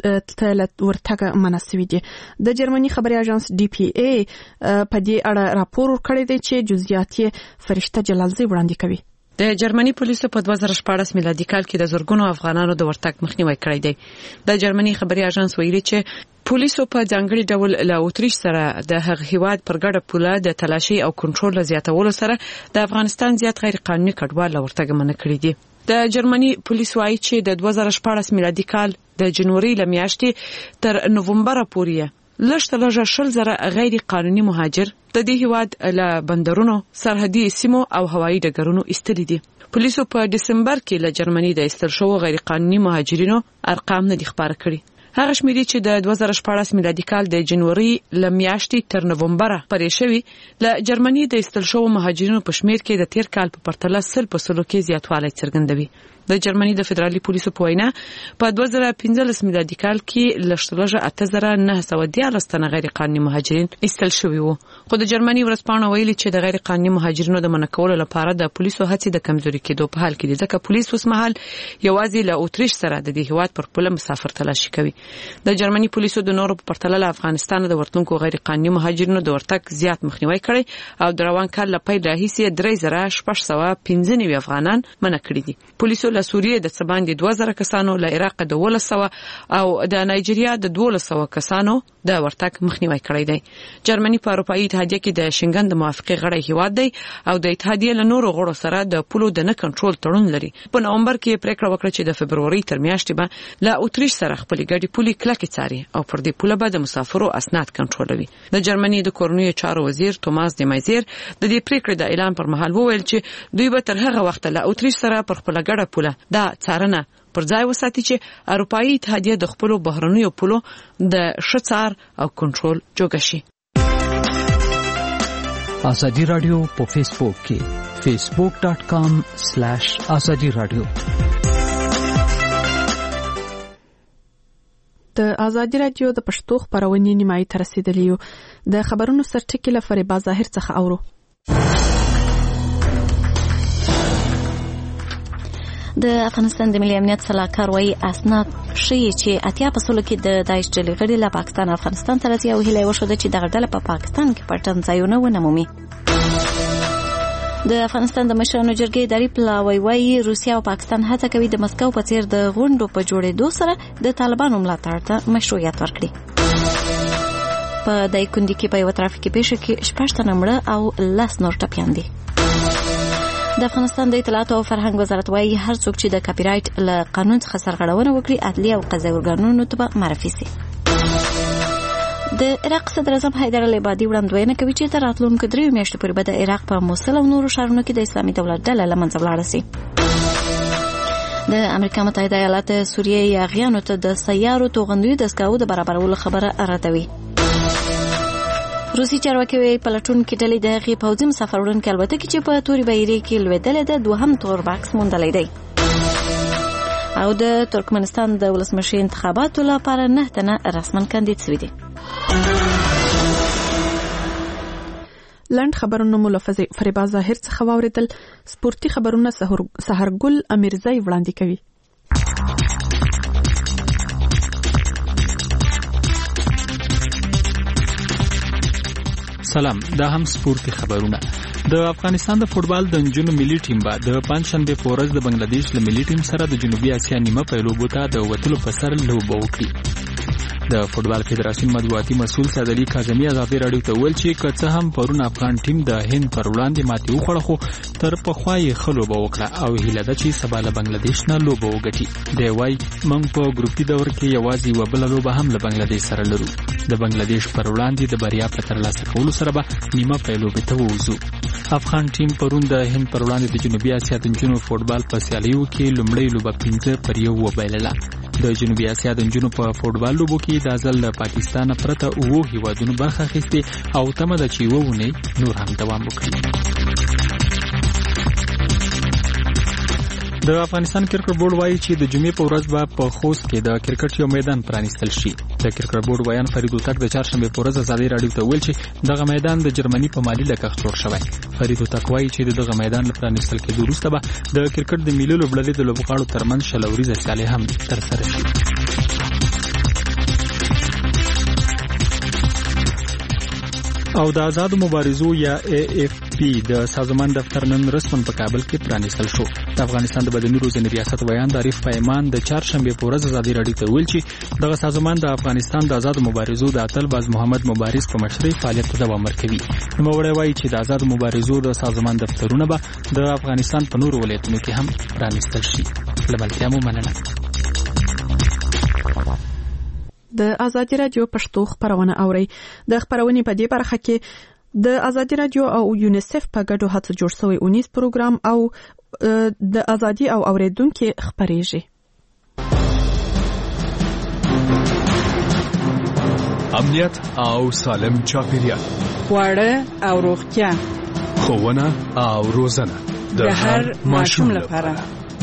ته ورتګ مناسوي دي. د جرمني خبري اژانس ډي پی ای په دې اړه راپور ورکړی دی چې جزئیات یې فرشته جلالزی وړاندې کوي. د جرمني پولیسو په دوه زره شپاړس میلادي کال کې د زرګونو افغانانو د ورتګ مخنیوي کړی دی. د جرمني خبري اژانس ویلي چې پولیسو په ځانګړي ډول له اوتریش سره د هغه هیواد پر ګډه پوله د تلاشي او کنټرول زیاتولو سره د افغانستان زیات غیر قانوني کډوال ورتګ منع کړی دي. د جرمني پولیس وایي چې د دوه زره شپاړس میلادي کال د جنوري له میاشتې تر نوومبر پورې لږ تر لږه شل زره غیر قانوني مهاجر د دې هیواد له بندرونو سرحدي سیمو او هوایي ډګرونو ایستلي دي. پولیسو په دسمبر کې له جرمني د ایستل شوو غیر قانوني مهاجرینو ارقام نه دي خبر کړي. هغه شمیرې چې د دوه زره شپاړس میلادي کال د جنوري له میاشتې تر نوومبر پورې شوی له جرمني د ایستل شوو مهاجرینو په شمیر کې د تیر کال په پرتله سل په سلو کې زیاتوالی څرګندوي. د جرمني د فدرالي پولیسو په وینا په دوه زره پنځلس میلادي کال کې لږترلږه اته زره نه سوه دیارلس تنه غیر قانوني مهاجرین ایستل شوي وو. خو د جرمني ورځپاڼه ویلي چې د غیر قانوني مهاجرینو د منع کولو لپاره د پولیسو هڅې د کمزوري کېدو په حال کې دي، ځکه پولیس اوس مهال یوازې له اوتریش سره د دې هیواد پر پوله مسافر تلاشي کوي. د جرمني پولیسو د نورو په پرتله له افغانستان د ورتلونکو غیر قانوني مهاجرینو د ورتګ زیات مخنیوي کړی او د روان کال له پیل راهیسې درې زره شپږ سوه پنځه نوي افغانان منع کړي دي. پولیسو له سوریې د باندې دوه زره کسانو، له عراق د دولس سوه او د نایجیریا د دولس سوه کسانو د ورتګ مخنیوي کړی دی. جرمني په اروپایي اتحادیه کې د شنګن د موافقې غړی هیواد دی او د اتحادیې له نورو غړو سره د پولو د نه کنټرول تړون لري. په نومبر کې پریکړه وکړه چې د فبروري تر میاشتې به له اوتریش سره خپل ګډي پولي کلکې څاري او پر دې پوله به د مسافرو اسناد کنټرولوي. د جرمني د کورنیو چارو وزیر توماس د مایزیر د دې پریکړې د اعلان پر مهال وویل چې دوی به تر هغه وخت له اوتریش سره پر خپل ګډه پوله د څارنه پر ځای وساتي چې اروپאי اتحادیه د خپل بهرنیو پولو د شڅار او کنټرول جوګه شي. ازادي رادیو په فیسبوک کې facebook dot com slash azadi radio. د ازادي رادیو د پښتو خبرونې نیمایي تر رسیدلې یو د خبرونو سرټکی لپاره با ظاهر څخه اورو. د افغانستان د ملي امنیت سلاکار وايي اسناد شي چې اتیا په سلو کې د داعش ډلې غړي له پاکستان او افغانستان ته راځي او هیله وشوده چې دغه ډله په پاکستان کې پټن ځایونه ونه مومي. د افغانستان د مشرانو جرګې اداري پلاوی وايي روسیا او پاکستان هڅه کوي د مسکو په څیر د غونډو په جوړېدو سره د طالبانو ملاتړ ته مشروعیت ورکړي. په دای کندي کې په یو ترافیکي پیښه کې شپږ تنه مړه او لس نور ټپیان دي. د افغانستان د اطلاعات او فرهنګ وزارت وايي هر څوک چې د کاپی رایټ له قانون څخه سرغړونه وکړي عدلي او قضایي ارګانونو ته معرفي شي. د عراق صدر اعظم حیدر العبادي وړاندوینه کوي چې تر راتلونکو دریو میاشتو پورې به د عراق په موصل او نورو ښارونو کې د اسلامي دولت ډله له منځه ولاړه شي. د امریکا متحده ایالات سوریې یاغیانو ته د سیارو توغندیو دستګاو د برابرولو خبره ردوي. روسي چارواکي وایي پلټون کې ډلې د هغې پوځي مسافر وړونکي الوتکې چې په تورې بیرې کې لوېدلې ده دوهم تور بکس موندلی دی. او د ترکمنستان د ولسمشر انتخاباتو لپاره نه تنه رسما کاندید شوي دي. لنډ خبرونه مو له فریبا ظاهر څخه واورېدل. سپورتي خبرونه سحرګل امیرزی وړاندې کوي. سلام، دا هم سپورتي خبرونه. د افغانستان د فوټبال د نجونو ملي ټیم به د پنځشنبه په ورځ د بنگلاديش له ملي ټیم سره د جنوبي اسیا نیمه پیلوبو ته د وتلو په سر لوبه وکړي. د فوټبال فدراسیون مطبوعاتي مسؤل سعد علي کاظمي ازادي رادیو ته ویل چې که څه هم پرون افغان ټیم د هند پر وړاندې ماتې وخوړه خو تر پخوا یې ښه لوبه وکړه او هیله ده چې سبا له بنگلاديش نه لوبه وګټي. دی وایي موږ په ګروپي دور کې یوازې یوه بله لوبه هم له بنگلاديش سره لرو. د بنگلاديش پر وړاندې د بریا په ترلاسه کولو سره به نیمه پیلوبې ته ووځو. افغان ټیم پرون د هند پر وړاندې د جنوبي اسیا د نجونو فوټبال په سیالیو کې لومړۍ لوبه پنځه پر یو وبایلله. د جنوبي اسیا د نجونو په فوټبال لوبو کې د ځل له پاکستان پرته اوو هیوادونو برخه اخیستې او تمه ده چې یوه اونۍ نور هم دوام وکړي. د افغانستان کرکټ بورډ وایي چې د جمعې په ورځ به په خوست کې د کرکټ یو میدان پرانیستل شي. د کرکټ بورډ ویان فرید هوتک د چهارشنبه په ورځ ازادي رادیو ته ویل چې دغه میدان د جرمني په مالي لګښت جوړ شوی. فرید هوتک وایي چې دغه میدان له پرانیستل کېدو وروسته به د کرکټ د ملي لوبډلې د لوبغاړو ترمنځ شل ورځې سیالي هم ترسره شي. او د آزادو مبارزو یا ای اف پی د سازمان دفتر نن رسماً په کابل کې پرانیستل شو. د افغانستان د بدني روزنې ریاست ویان د عارف پیمان د چهارشنبه په ورځ ازادي رادیو ته ویل چې دغه سازمان د افغانستان د آزادو مبارزو د اتل باز محمد مبارز په مشرۍ فعالیت ته دوام ورکوي. نوموړی وایي چې د آزادو مبارزو د سازمان دفترونه به د افغانستان په نورو ولایتونو کې هم پرانیستل شي. له ملتیا مو مننه. د ازادي رادیو پښتو خبرونه اوري. د خبرونې په دې برخه کې د ازادي رادیو او یونیسف په ګډو هڅو جوړ شوی اونیس پروګرام او د ازادي او اوریدونکو خبرېږي. امنیت او سالم چاپیریال، خواړه او روغتیا، ښوونه او روزنه د هر ماشوم لپاره.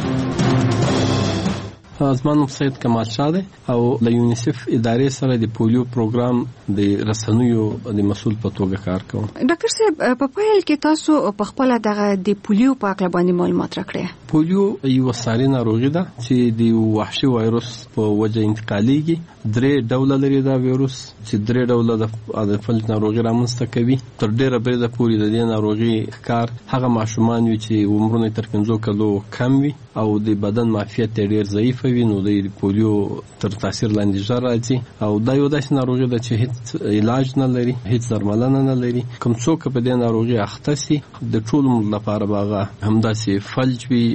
زما نوم سید کمال شاه دی او له یونیسف ادارې سره د پولیو پروګرام د رسنیو د مسؤل په توګه کار کوم. ډاکټر صاحب په پیل کې تاسو په خپل دغه د پولیو په اړه باندې معلومات راکړئ. پولیو یو ساري ناروغي ده چې د وحشي وایروس په وجه انتقالېږي. درې ډوله لري دا وایروس چې درې ډوله د فلج ناروغي رامنځته کوي. تر ډیره بریده پورې د دې ناروغي ښکار هغه ماشومان وي چې عمرونه تر پنځو کلو کم وي او د بدن معافیت ډیر ضعیف وي، نو د پولیو تر تاثیر لاندې ژر راځي. او دا یو داسې ناروغي ده چې هیڅ علاج نه لري، هیڅ درملنه نه لري. کوم څوک په دې ناروغي اخته سي د ټول عمر لپاره باغه همداسې فلج وي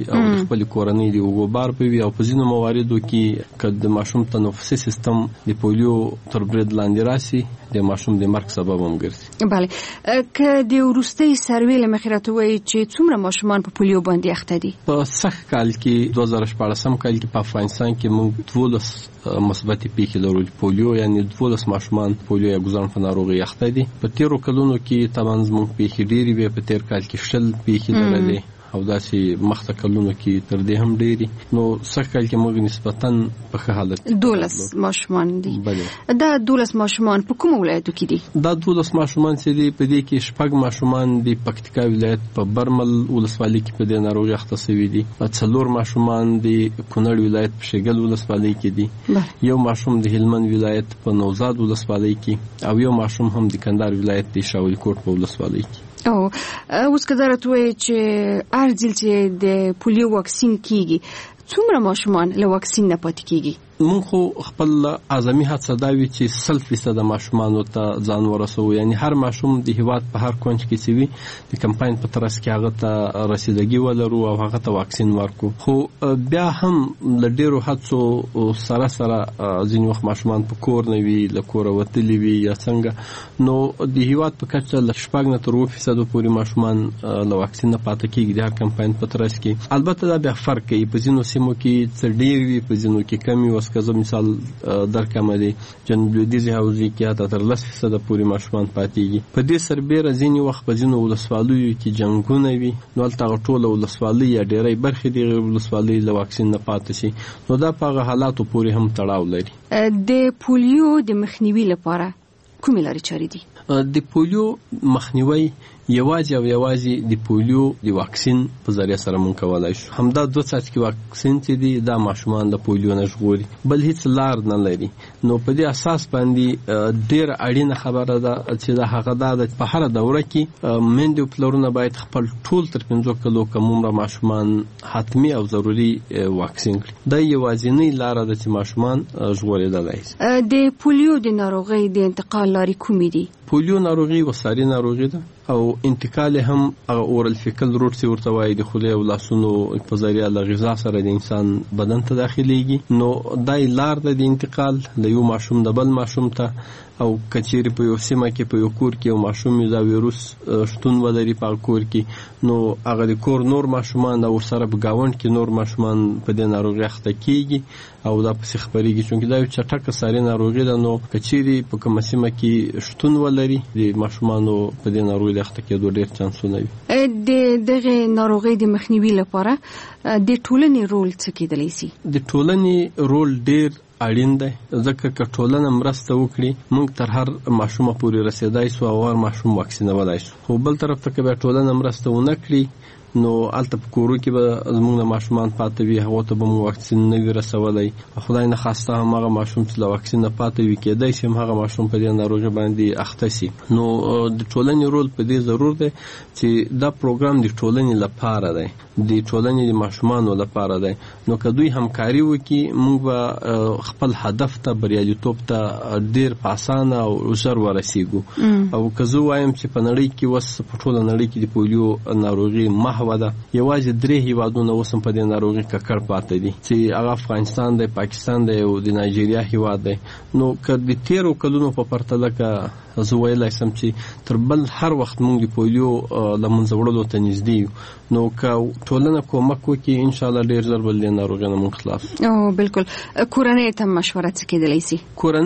او د خپل کورنۍ دی وګبار پوي او په ځینو مواردو کې کله د ماشوم تنفسي سیستم د پولیو تر برید لاندې راسي د ماشوم د مرګ سبب هم ګرځي. بله که د وروستي سروې له مخې راته وایي چې څومره ماشومان په پولیو باندې اخته دي؟ په سخت کال کې دوه زره شپاړسم کال کې په افغانستان کې موږ دولس مثبتې پیښې لرو د پولیو، یعنی دولس ماشومان پولیو یا ګزان په ناروغي اخته دي. په تیرو کلونو کې طبعا زموږ پیښې ډېرې وي، په تیر کال کې شل پیښې لرلې او داسې مخته کلونو کې تر دې هم ډېری. نو سخت کال کې موږ نسبتاً په ښه حالت دولس ماشومان دي. دا دولس ماشومان په کوم ولایتو کې دي؟ دا دولس ماشومان چې دي په دې کې شپږ ماشومان د پکتیکا ولایت په برمل ولسوالۍ کې په دې ناروغي اخته شوي دي، څلور ماشومان د کونړ ولایت په شیګل ولسوالۍ کې دي، یو ماشوم د هلمند ولایت په نوزاد ولسوالۍ کې او یو ماشوم هم د کندهار ولایت د شاول کوټ په ولسوالۍ کې. او اوس که درته وایي چې هر ځل چې د پولیو واکسین کیږي څومره ماشومان له واکسین نه پاتې کیږي؟ مونږ خو خپل اعظمي هڅه دا وي چې سل فیصد ماشومانو ته ځان ورسوو، یعنی هر ماشوم د هیواد په هر کونج کې چې وي د کمپاین په ترڅ کې هغه ته رسیدګي ولرو او هغه ته واکسین ورکو. خو بیا هم له ډېرو هڅو سره سره ځینې وخت ماشومان په کور نه وي، له کوره وتلي وي یا څنګه، نو د هیواد په کچه له شپږ نه تر اووه فیصدو پورې ماشومان له واکسین نه پاتې کېږي د هر کمپاین په ترڅ کې. البته دا بیا فرق کوي، په ځینو سیمو کې څه ډېر وي، په ځینو کې کم وي. که زه مثال درکمه دی جنوب لویدیځې حوزې کې حتی تر لس فیصده پورې ماشومان پاتېږي. په دې سربیره ځینې وخت په ځینو ولسوالیو کې جنګونه وي، نو هلته هغه ټوله ولسوالۍ یا ډېری برخې د ولسوالۍ له واکسین نه پاتې شي، نو دا په هغه حالاتو پورې هم تړاو لري. د پولیو د مخنیوي لپاره کومې لارې چارې دي؟ د پولیو مخنیوي یوازې او یوازې د پولیو د واکسین په ذریعه سره مونږ کولای شو. همدا دوه څاڅکي واکسین چې دي دا ماشومان د پولیو نه ژغوري، بل هیڅ لار نه لري. نو په دې اساس باندې ډېره اړینه خبره ده چې دا هغه ده په هره دوره کې میندې او پلرونه باید خپل ټول تر پنځو کلو کم عمره ماشومان حتمي او ضروري واکسین کړي. دا یوازینۍ لاره ده چې ماشومان ژغورېدلی شي. د پولیو د ناروغۍ د انتقال لارې کومې دي؟ پولیو ناروغي وساري ناروغي ده او انتقال هم هغه اورل فیکل روټ چې ورته وایي د خولې او لاسونو په ذریعه له غذا سره د انسان بدن ته داخليږي. نو دا لار ده د انتقال له یو ماشوم د بل ماشوم ته، او کچېرې په یو سیمه کې په یو کور کې یو ماشوم دا ویروس شتون ولري په کور کې، نو هغه د کور نور ماشومان او سره په گاوند کې نور ماشومان په دې ناروغي اخته کیږي او دا پسې خبرېږي، چې دا یو چټکه ساري ناروغي ده. نو کچېرې په کومه سیمه کې شتون ولري د ماشومانو په دې ناروغي اخته کېدو ډېر چانسونه وي. د دغه ناروغي د مخنیوي لپاره د ټولنې رول څه کېدلی شي؟ د ټولنې رول ډېر اړین دی، ځکه که ټولنه مرسته وکړي موږ تر هر ماشومه پورې رسېدای سو او هر ماشوم واکسینولای سو. خو بل طرف ته که بیا ټولنه مرسته ونه کړي نو هلته په کورو کې به زموږ نه ماشومان پاتې وي، هغو ته به موږ واکسین نه وي رسولی. خدای نه خواسته هم هغه ماشوم چې له واکسین نه پاتې وي کېدای شي هم هغه ماشوم په دې ناروغۍ باندې اخته شي. نو د ټولنې رول په دې ضرور دی چې دا پروګرام د ټولنې لپاره دی، د ټولنې د ماشومانو لپاره دی. نو که دوی همکاري وکړي موږ به خپل هدف ته بریالیتوب ته ډېر په اسانه او ژر ورسېږو. او که زه وایم چې په نړۍ کې اوس په ټوله نړۍ کې د پولیو ناروغي محو ده، یوازې درې هیوادونه اوس هم په دې ناروغي ککړ پاتې دي چې هغه افغانستان دی، پاکستان دی او د نایجیریا هیواد دی. نو که د تیرو کلونو په پرتله که زه ویلی سم چې تر بل هر وخت موږ د پولیو له منځه وړلو ته نږدې یو، نو که ټولنه کومک وکړي انشاءالله ډېر ژر به له دې ناروغۍ نه موږ خلاص. او بالکل. کورنۍ ته مشوره څه کېدلی شي؟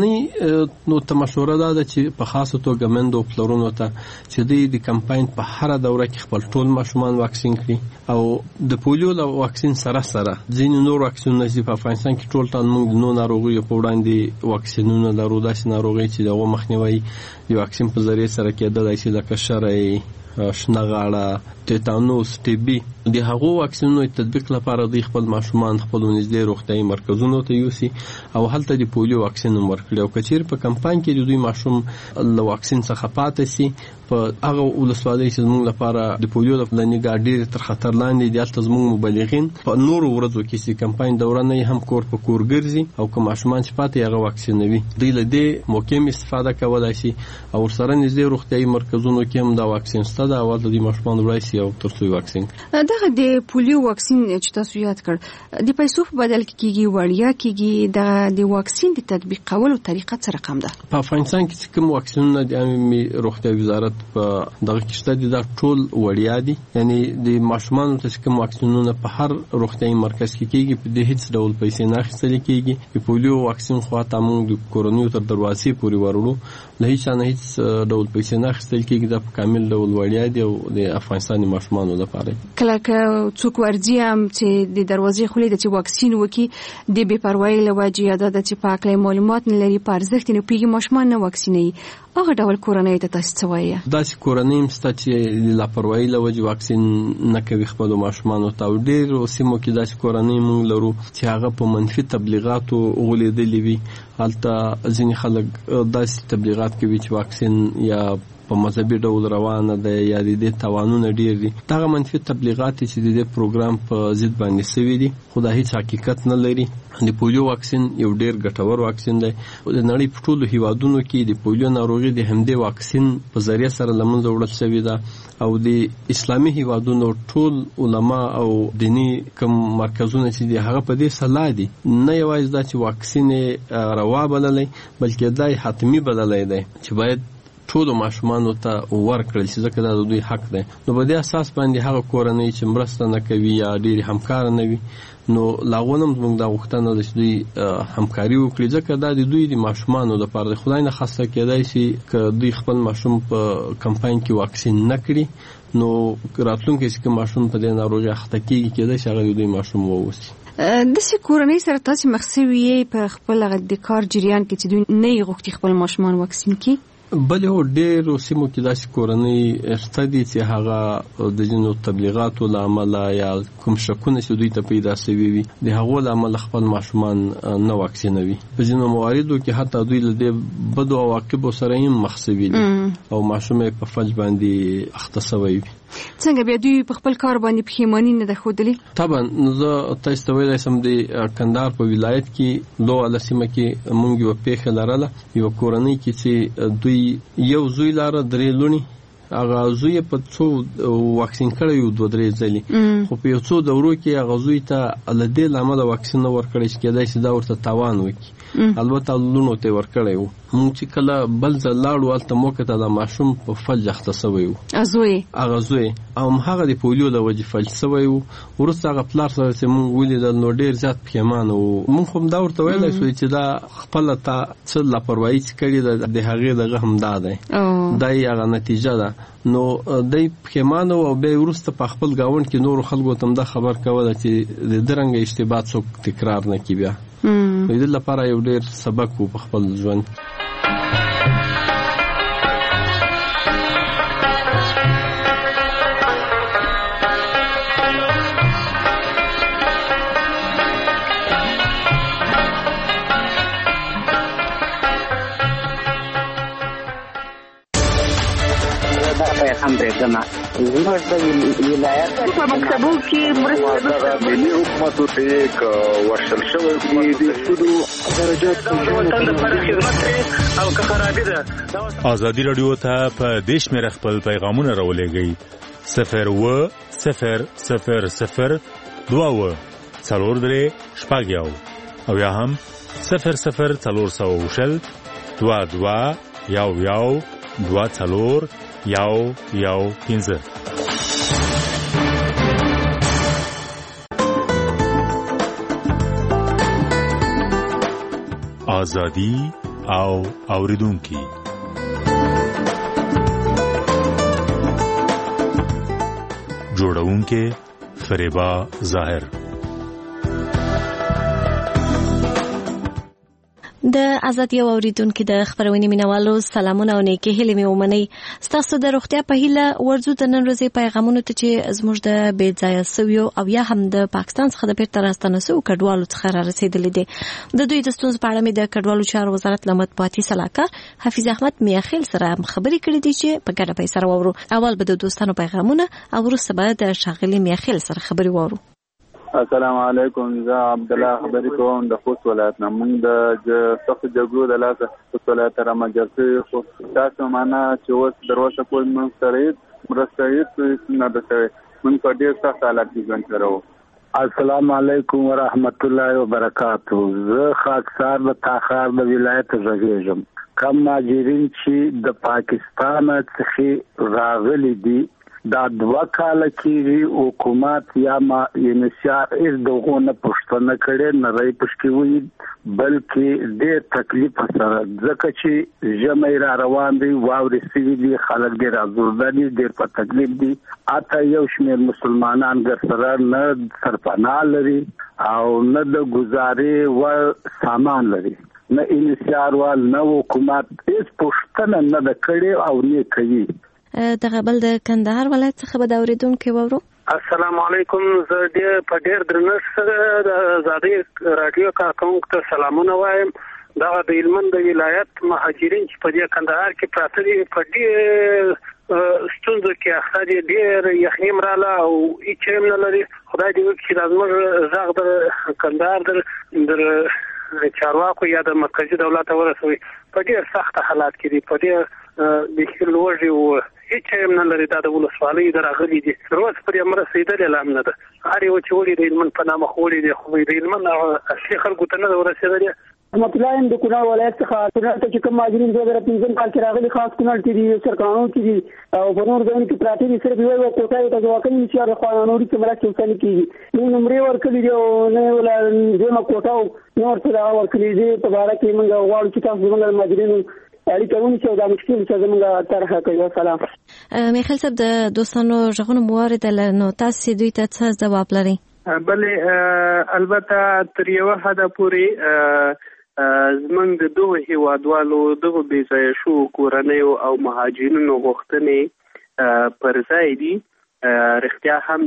کورنۍ نو ته مشوره دا ده چې په خاصه توګه میندو او پلرونو ته چې دوی د کمپاین په هره دوره کې خپل ټول ماشومان واکسین کړي. او د پولیو له واکسین سره سره ځینې نور واکسینونه چې په افغانستان کې ټول ټال موږ د نو ناروغیو په وړاندې واکسینونه لرو، داسې ناروغۍ چې د هغو مخنیوی د واکسین په ذریعه سره کېدلی شي، لکه شری، شنه غاړه، تیتانوس، ټي بي. د هغو واکسینونو تطبیق لپاره دوی خپل ماشومان خپل نږدې روغتیايي مرکزونو ته یوسي او هلته د پولیو واکسین هم ورکړي. او که چېرې په کمپاین کې د دوی ماشوم له واکسین څخه پاتې سي، په هغه ولسوالۍ چې زموږ لپاره د پولیو له نګاه ډېرې تر خطر لاندې دي، هلته زموږ مبلغین په نورو ورځو کې چې کمپاین دوره نه هم کور په کور ګرځي او که ماشومان چې پاتې هغه واکسینوي، دوی له دې موقع استفاده کولی شي او ورسره نږدې روغتیايي مرکزونو کې هم دا واکسین شته راسته ده اول د ماشومان وړای سي او ترڅو واکسین دغه د پولیو واکسین چې تاسو یاد کړ د پیسو په بدل کې کیږي وړیا کیږي د د واکسین د تطبیقولو طریقه څه رقم ده په افغانستان کې کوم واکسینونه د عامه روغتیا وزارت په دغه کې شته دي دا ټول وړیا دي یعنی د ماشومان ته کوم واکسینونه په هر روغتیايي مرکز کې کیږي په دې هیڅ ډول پیسې نه اخیستل کیږي په پولیو واکسین خو ته موږ د کورونیو تر دروازې پورې ورړو له هیڅ نه هیڅ ډول پیسې نه اخیستل کیږي دا په کامل ډول وړیا دي او د افغانستان ماشومان لپاره کله که څوک ورځي هم چې د دروازې خولې د چې واکسین وکي د بې پروايي له وجې یا د چې پاکه معلومات نه لري په ارزښت نه پیږي ماشومان نه واکسینوي هغه ډول کورنۍ ته تاسو څه وایي داسې کورنۍ مسته چې د لاپروايي له وجې واکسین نه کوي خپل ماشومان ته او ډېر سیمو کې داسې کورنۍ موږ لرو چې هغه په منفي تبلیغاتو غولېدلې وي هلته ځینې خلک داسې تبلیغات کوي چې واکسین یا په مذهبي ډول روانه ده یا د دې توانونه ډیر دي دغه منفي تبلیغات چې د دې پروګرام په ضد باندې سوي دي خو دا هیڅ حقیقت نه لري د پولیو واکسین یو ډیر ګټور واکسین دی د نړۍ په ټولو هیوادونو کې د پولیو ناروغي د همدې واکسین په ذریعہ سره لمنځه وړل شوې ده او د اسلامي هیوادونو ټول علما او دینی کوم مرکزونه چې د هغه په دې صلاح دي نه یوازې دا چې واکسین روا بللې بلکې دا حتمی بللې ده چې باید ټول ماشومان ته ورکړل شي ځکه دا د دوی حق دی نو په دې اساس باندې هغه کورنۍ چې مرسته نه کوي یا ډېری همکار نه وي نو لاغونم موږ دا غوښتنه ده چې دوی همکاري وکړي ځکه دا د دوی د ماشومانو لپاره د خدای نه خاصه کېدای شي که دوی خپل ماشوم په کمپاین کې واکسین نه کړي نو راتلونکي چې ماشوم په دې ناروغي اخته کېږي کېدای شي هغه د دوی ماشوم ووسي د څه کورنۍ سره تاسو مخسوي په خپل د کار جریان کې چې دوی نه غوښتي خپل ماشومان واکسین کړي بل یو ډېر سیمو کې داسې کورنۍ شته دي چې هغه د ځینو تبلیغاتو له امله یا کوم شکونه چې دوی ته پیدا شوي وي د هغو له امله خپل ماشومان نه واکسینوي په ځینو مواردو کې حتی دوی له دې بدو عواقبو سره هم مخ شوي دي او ماشوم یې په فلج باندې اخته شوی وي څنګه بیا دوی په خپل کار باندې پښیماني نه ده ښودلې طبعا زه تاسو ته ویلی سم د کندهار په ولایت کې دوه سیمه کې موږ یو پیښه لرله یو کورنۍ کې چې دوی یو زوی لاره درې لونی هغه زوی په څو واکسین کړی یو دوه درې ځلې خو په یو څو دورو کې هغه زوی ته له دې له امله واکسین نه ورکړی چې کېدای شي دا ورته تاوان وکړي البته لونو ته ورکړی و موږ چې کله بل ځل لاړو هلته موقع ته د ماشوم په فلج اخته شوی و زوی هغه زوی او هغه د پولیو له وجې فلج شوی و وروسته هغه پلار سره چې موږ ولیدل نو ډېر زیات پښیمانه و موږ هم دا ورته ویلی شو چې دا خپله تا څه لاپروايي چې کړې ده د هغې دغه همدا دی دا یې هغه نتیجه ده نو دی پښیمانه او بیا وروسته په خپل ګاونډ کې نورو خلکو ته هم دا خبر کوله چې د ده رنګه اشتباه څوک تکرار نه کړي بیا د دې لپاره یو ډېر سبق و په خپل ژوند هم برېښنا زموږ د ولایت په مکتبو کې مرسته ملي حکومت ته یک ورشل شوی دی د سودو درجات د وطن لپاره خدمت او که خرابې ده ازادي رادیو ته په دیش مې خپل پیغامونه راولېږئ صفر و صفر صفر صفر دوه و څلور درې شپږ یو او یا هم صفر صفر څلور سوه شل دوه دوه یو یو دوه څلور یو یو پنځه ازادي او اوریدونکي جوړونکي فریبا ظاهر د ازادي او اوریدونکو د خبرونې مینوالو سلامونه او نیکی هیلې مې ومنئ ستاسو د روغتیا په هیله ورځو د نن ورځې پیغامونو ته چې زموږ د بې ځایه سویو او یا هم د پاکستان څخه د بیرته راستنه سوو کډوالو څخه را رسېدلي دي د دوی د ستونزو په اړه مې د کډوالو چارو وزارت له مطبوعاتي سلاکار حفیظ احمد میاخیل سره خبرې کړې دي چې په ګډه به یې سره واورو اول به د دوستانو پیغامونه او وروسته به د ښاغلي میاخیل سره خبرې واورو السلام علیکم زه عبدالله خبرې کوم د خوست ولایت نه موږ د سختو جګړو د لاسه خوست ولایت ته رامنځته شوي خو تاسو معنا چې اوس در اوسه پورې موږ سره مرسته هیڅ نه ده شوې. موږ په ډېر سخت حالت کې ژوند کوو. السلام علیکم ورحمت الله وبرکاتو. زه خاکسار د تاخار د ولایت غږیږم. کم ماجرین چې د پاکستان څخه راغلي دي دا دوه کال کېږي حکومت یا ما انشاء از دغه نه پښتنه کړي نه راي پښکوي بلکې ډېر تکلیف سره ځکه چې جمع را روان دي واورې سوي دي خلک ډېر ازورده دي ډېر په تکلیف دي. اته یو شمېر مسلمانان ګر سره نه سرپناه لري او نه د گزارې و سامان لري نه انشاء وال نه حکومت هیڅ پښتنه نه د کړي او نه کوي. دغه بل د کندهار ولایت څخه به دا اوریدونکو وورو. السلام علیکم. زه دې په ډېر درنښت سره د آزادۍ رادیو کارکونکو ته سلامونه وایم. دا د هلمند د ولایت مهاجرین چې په دې کندهار کې پراته دي په ډېر ستونزو کې اخته دي. ډېر یخني هم راله او هېڅ هم نه لري. خدای دې وکړي چې دا زموږ غږ د کندهار د چارواکو یا د مرکزي دولت ورسوي. په ډېر سخت حالات کې دي. په ډېر د خلوژي او هیڅ هم نه لري. دا د ولسوالۍ درغلي دي. روز پر امر رسیدلې لام نه ده. هر یو چې وړي د هلمند په نامه خوري دي خو د هلمند اصلي خلکو ته نه ورسېدلې. مطلب د کونړ ولایت څخه کونړ ته چې کوم ماجرین دوه هزار پنځم کال کې راغلي خاص کونړ کې دي سرکانو کې دي او په نور ځایونو کې پراته دي. صرف یو کوټه ته ځواکې نشي د قانوني کې مرکه وسل کیږي. نو نمبر ورکړي دی او نه ولا دغه کوټه نور څه ورکړي دي په اړه کې موږ غواړو چې تاسو موږ ماجرینو اړیکه ونیسئ دا مشکل چې زموږ طرحه کوي. سلام. میخیل صاحب د دوستانو ژغونو موارد له نو تاسو دوی ته څه ځواب لري؟ بلې البته تر یو حد پورې زمونږ د دغه هیوادوالو دغه بې ځایه شو کورنیو او مهاجرینو غوښتنې پر ځای دي. رښتیا هم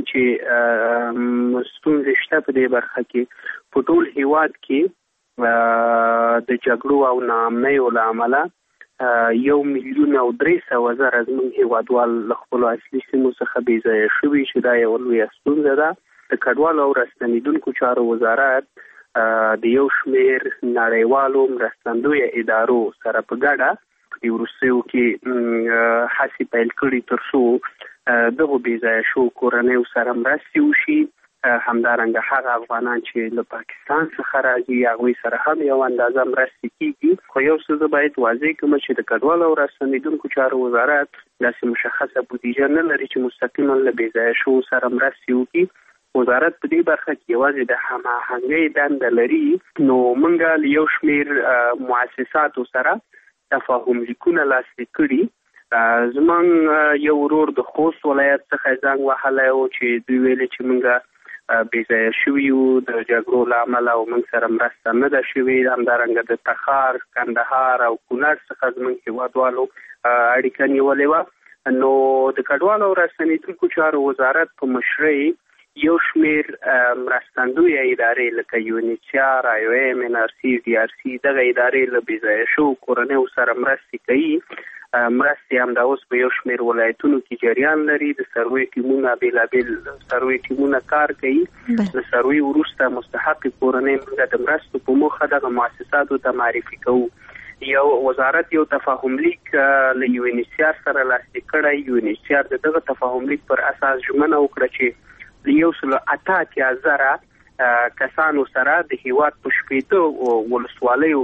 چې ستونزې شته په دې برخه کې. په ټول هیواد کې د جګړو او ناامنیو له امله یو میلیون او درې سوه زره زموږ هیوادوال له خپلو اصلي سیمو څخه بې ځایه شوي چې دا یوه لویه ستونزه ده. د کډوالو او راستنېدونکو چارو وزارت د یو شمېر نړیوالو مرستندویه ادارو سره په ګډه په دې وروستیو کې هڅې پیل کړي تر څو دغو بې ځایه شوو کورنیو سره مرستې وشي. همدارنګه هغه افغانان چې له پاکستان څخه راځي هغوی سره هم یو اندازه مرستې کیږي. خو یو څه زه باید واضح کړم چې د کډوالو او راستنېدونکو چارو وزارت داسې مشخصه بودیجه نه لري چې مستقیما له بې ځایه شوو سره مرستې وکړي. وزارت په دې برخه کې یوازې د هماهنګۍ دنده لري. نو موږ له یو شمېر مؤسساتو سره تفاهم لیکونه لاسلیک کړي. زموږ یو ورور د خوست ولایت څخه زنګ وهلی و چې دوی ویلي چې موږ بې ځایه شوي یو د جګړو له امله او موږ سره مرسته نه ده شوې. همدارنګه د تخار، کندهار او کونړ څخه زموږ هیوادوالو اړیکه نیولې وه. نو د کډوالو او راستنېدونکو چارو وزارت په مشرۍ یو شمېر مرستندویه ادارې لکه یونیسیار، آی او ایم، ان آر سی، ډي آر سی دغه ادارې له بې ځایه شوو کورنیو سره مرستې کوي. مرستې همدا اوس په یو شمېر ولایتونو کې جریان لري. د سروې ټیمونه بېلابېل سروې ټیمونه کار کوي. د سروې وروسته مستحقې کورنۍ موږ د مرستو په موخه دغه مؤسساتو ته معرفي کوو. یو وزارت یو تفاهم لیک له یونیسیار سره لاسلیک کړی. یونیسیار د دغه تفاهم لیک پر اساس ژمنه وکړه چې یو سل اته اتیا زره کسانو سره د هیواد په شپېته ولسوالیو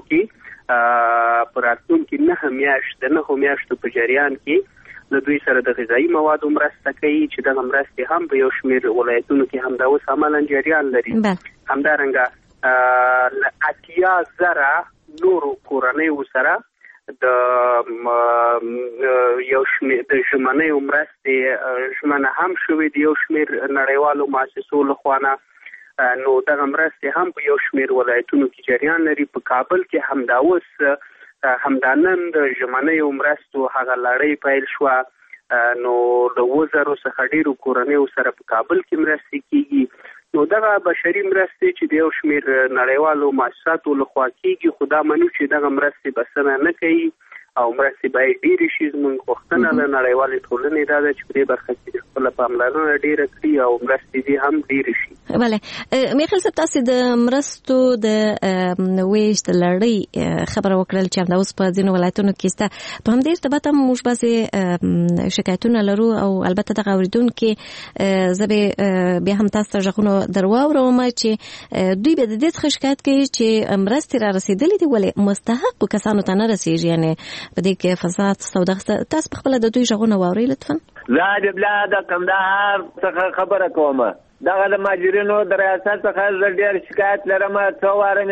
کې په راتلونکي نهه میاشت د نهو میاشتو په جریان کې له دوی سره د غذایي موادو مرسته کوي چې دغه مرستې هم په یو شمېر ولایتونو کې همدا اوس عملاً جریان لري. همدارنګه له اتیا زره نورو کورنیو سره د یو شمېر د ژمنیو مرستې ژمنه هم شوې د یو شمېر نړیوالو مؤسسو لخوا نه. نو دغه مرستې هم په یو شمېر ولایتونو کې جریان لري. په کابل کې همدا اوس همدا نن د ژمنیو مرستو هغه لړۍ پیل شوه. نو د اووه زرو څخه ډېرو کورنیو سره په کابل کې مرستې کیږي. نو دغه بشري مرستې چې د یو شمېر نړیوالو مؤسساتو لخوا کیږي خو دا منو چې دغه مرستې بسنه نه کوي. او مرستې باید ډېرې شي. زموږ غوښتنه له نړیوالې ټولنې دا ده چې په دې برخه کې خپله پاملرنه ډېره کړي او مرستې دې هم ډېرې شي. بله میخیل صاحب، تاسې د مرستو د ویش د لړۍ خبره وکړل چې همدا اوس په ځینو ولایتونو کې سته. په همدې ارتباط هم موږ بعضې شکایتونه لرو او البته دغه اورېدونکي زه به بیا هم تاسو ته غږونه در واورم چې دوی به د دې څخه شکایت کوي چې مرستې را رسېدلې دي ولې مستحقو کسانو ته نه رسېږي، یعنې په دې کې فساد سوداګري. تاسو په خپله د دوی غږونه واورئ لطفا. زه د بلا د کندهار څخه خبره کوم. دغه د ماجرینو د ریاست څخه زه ډېر شکایت لرم. څو واره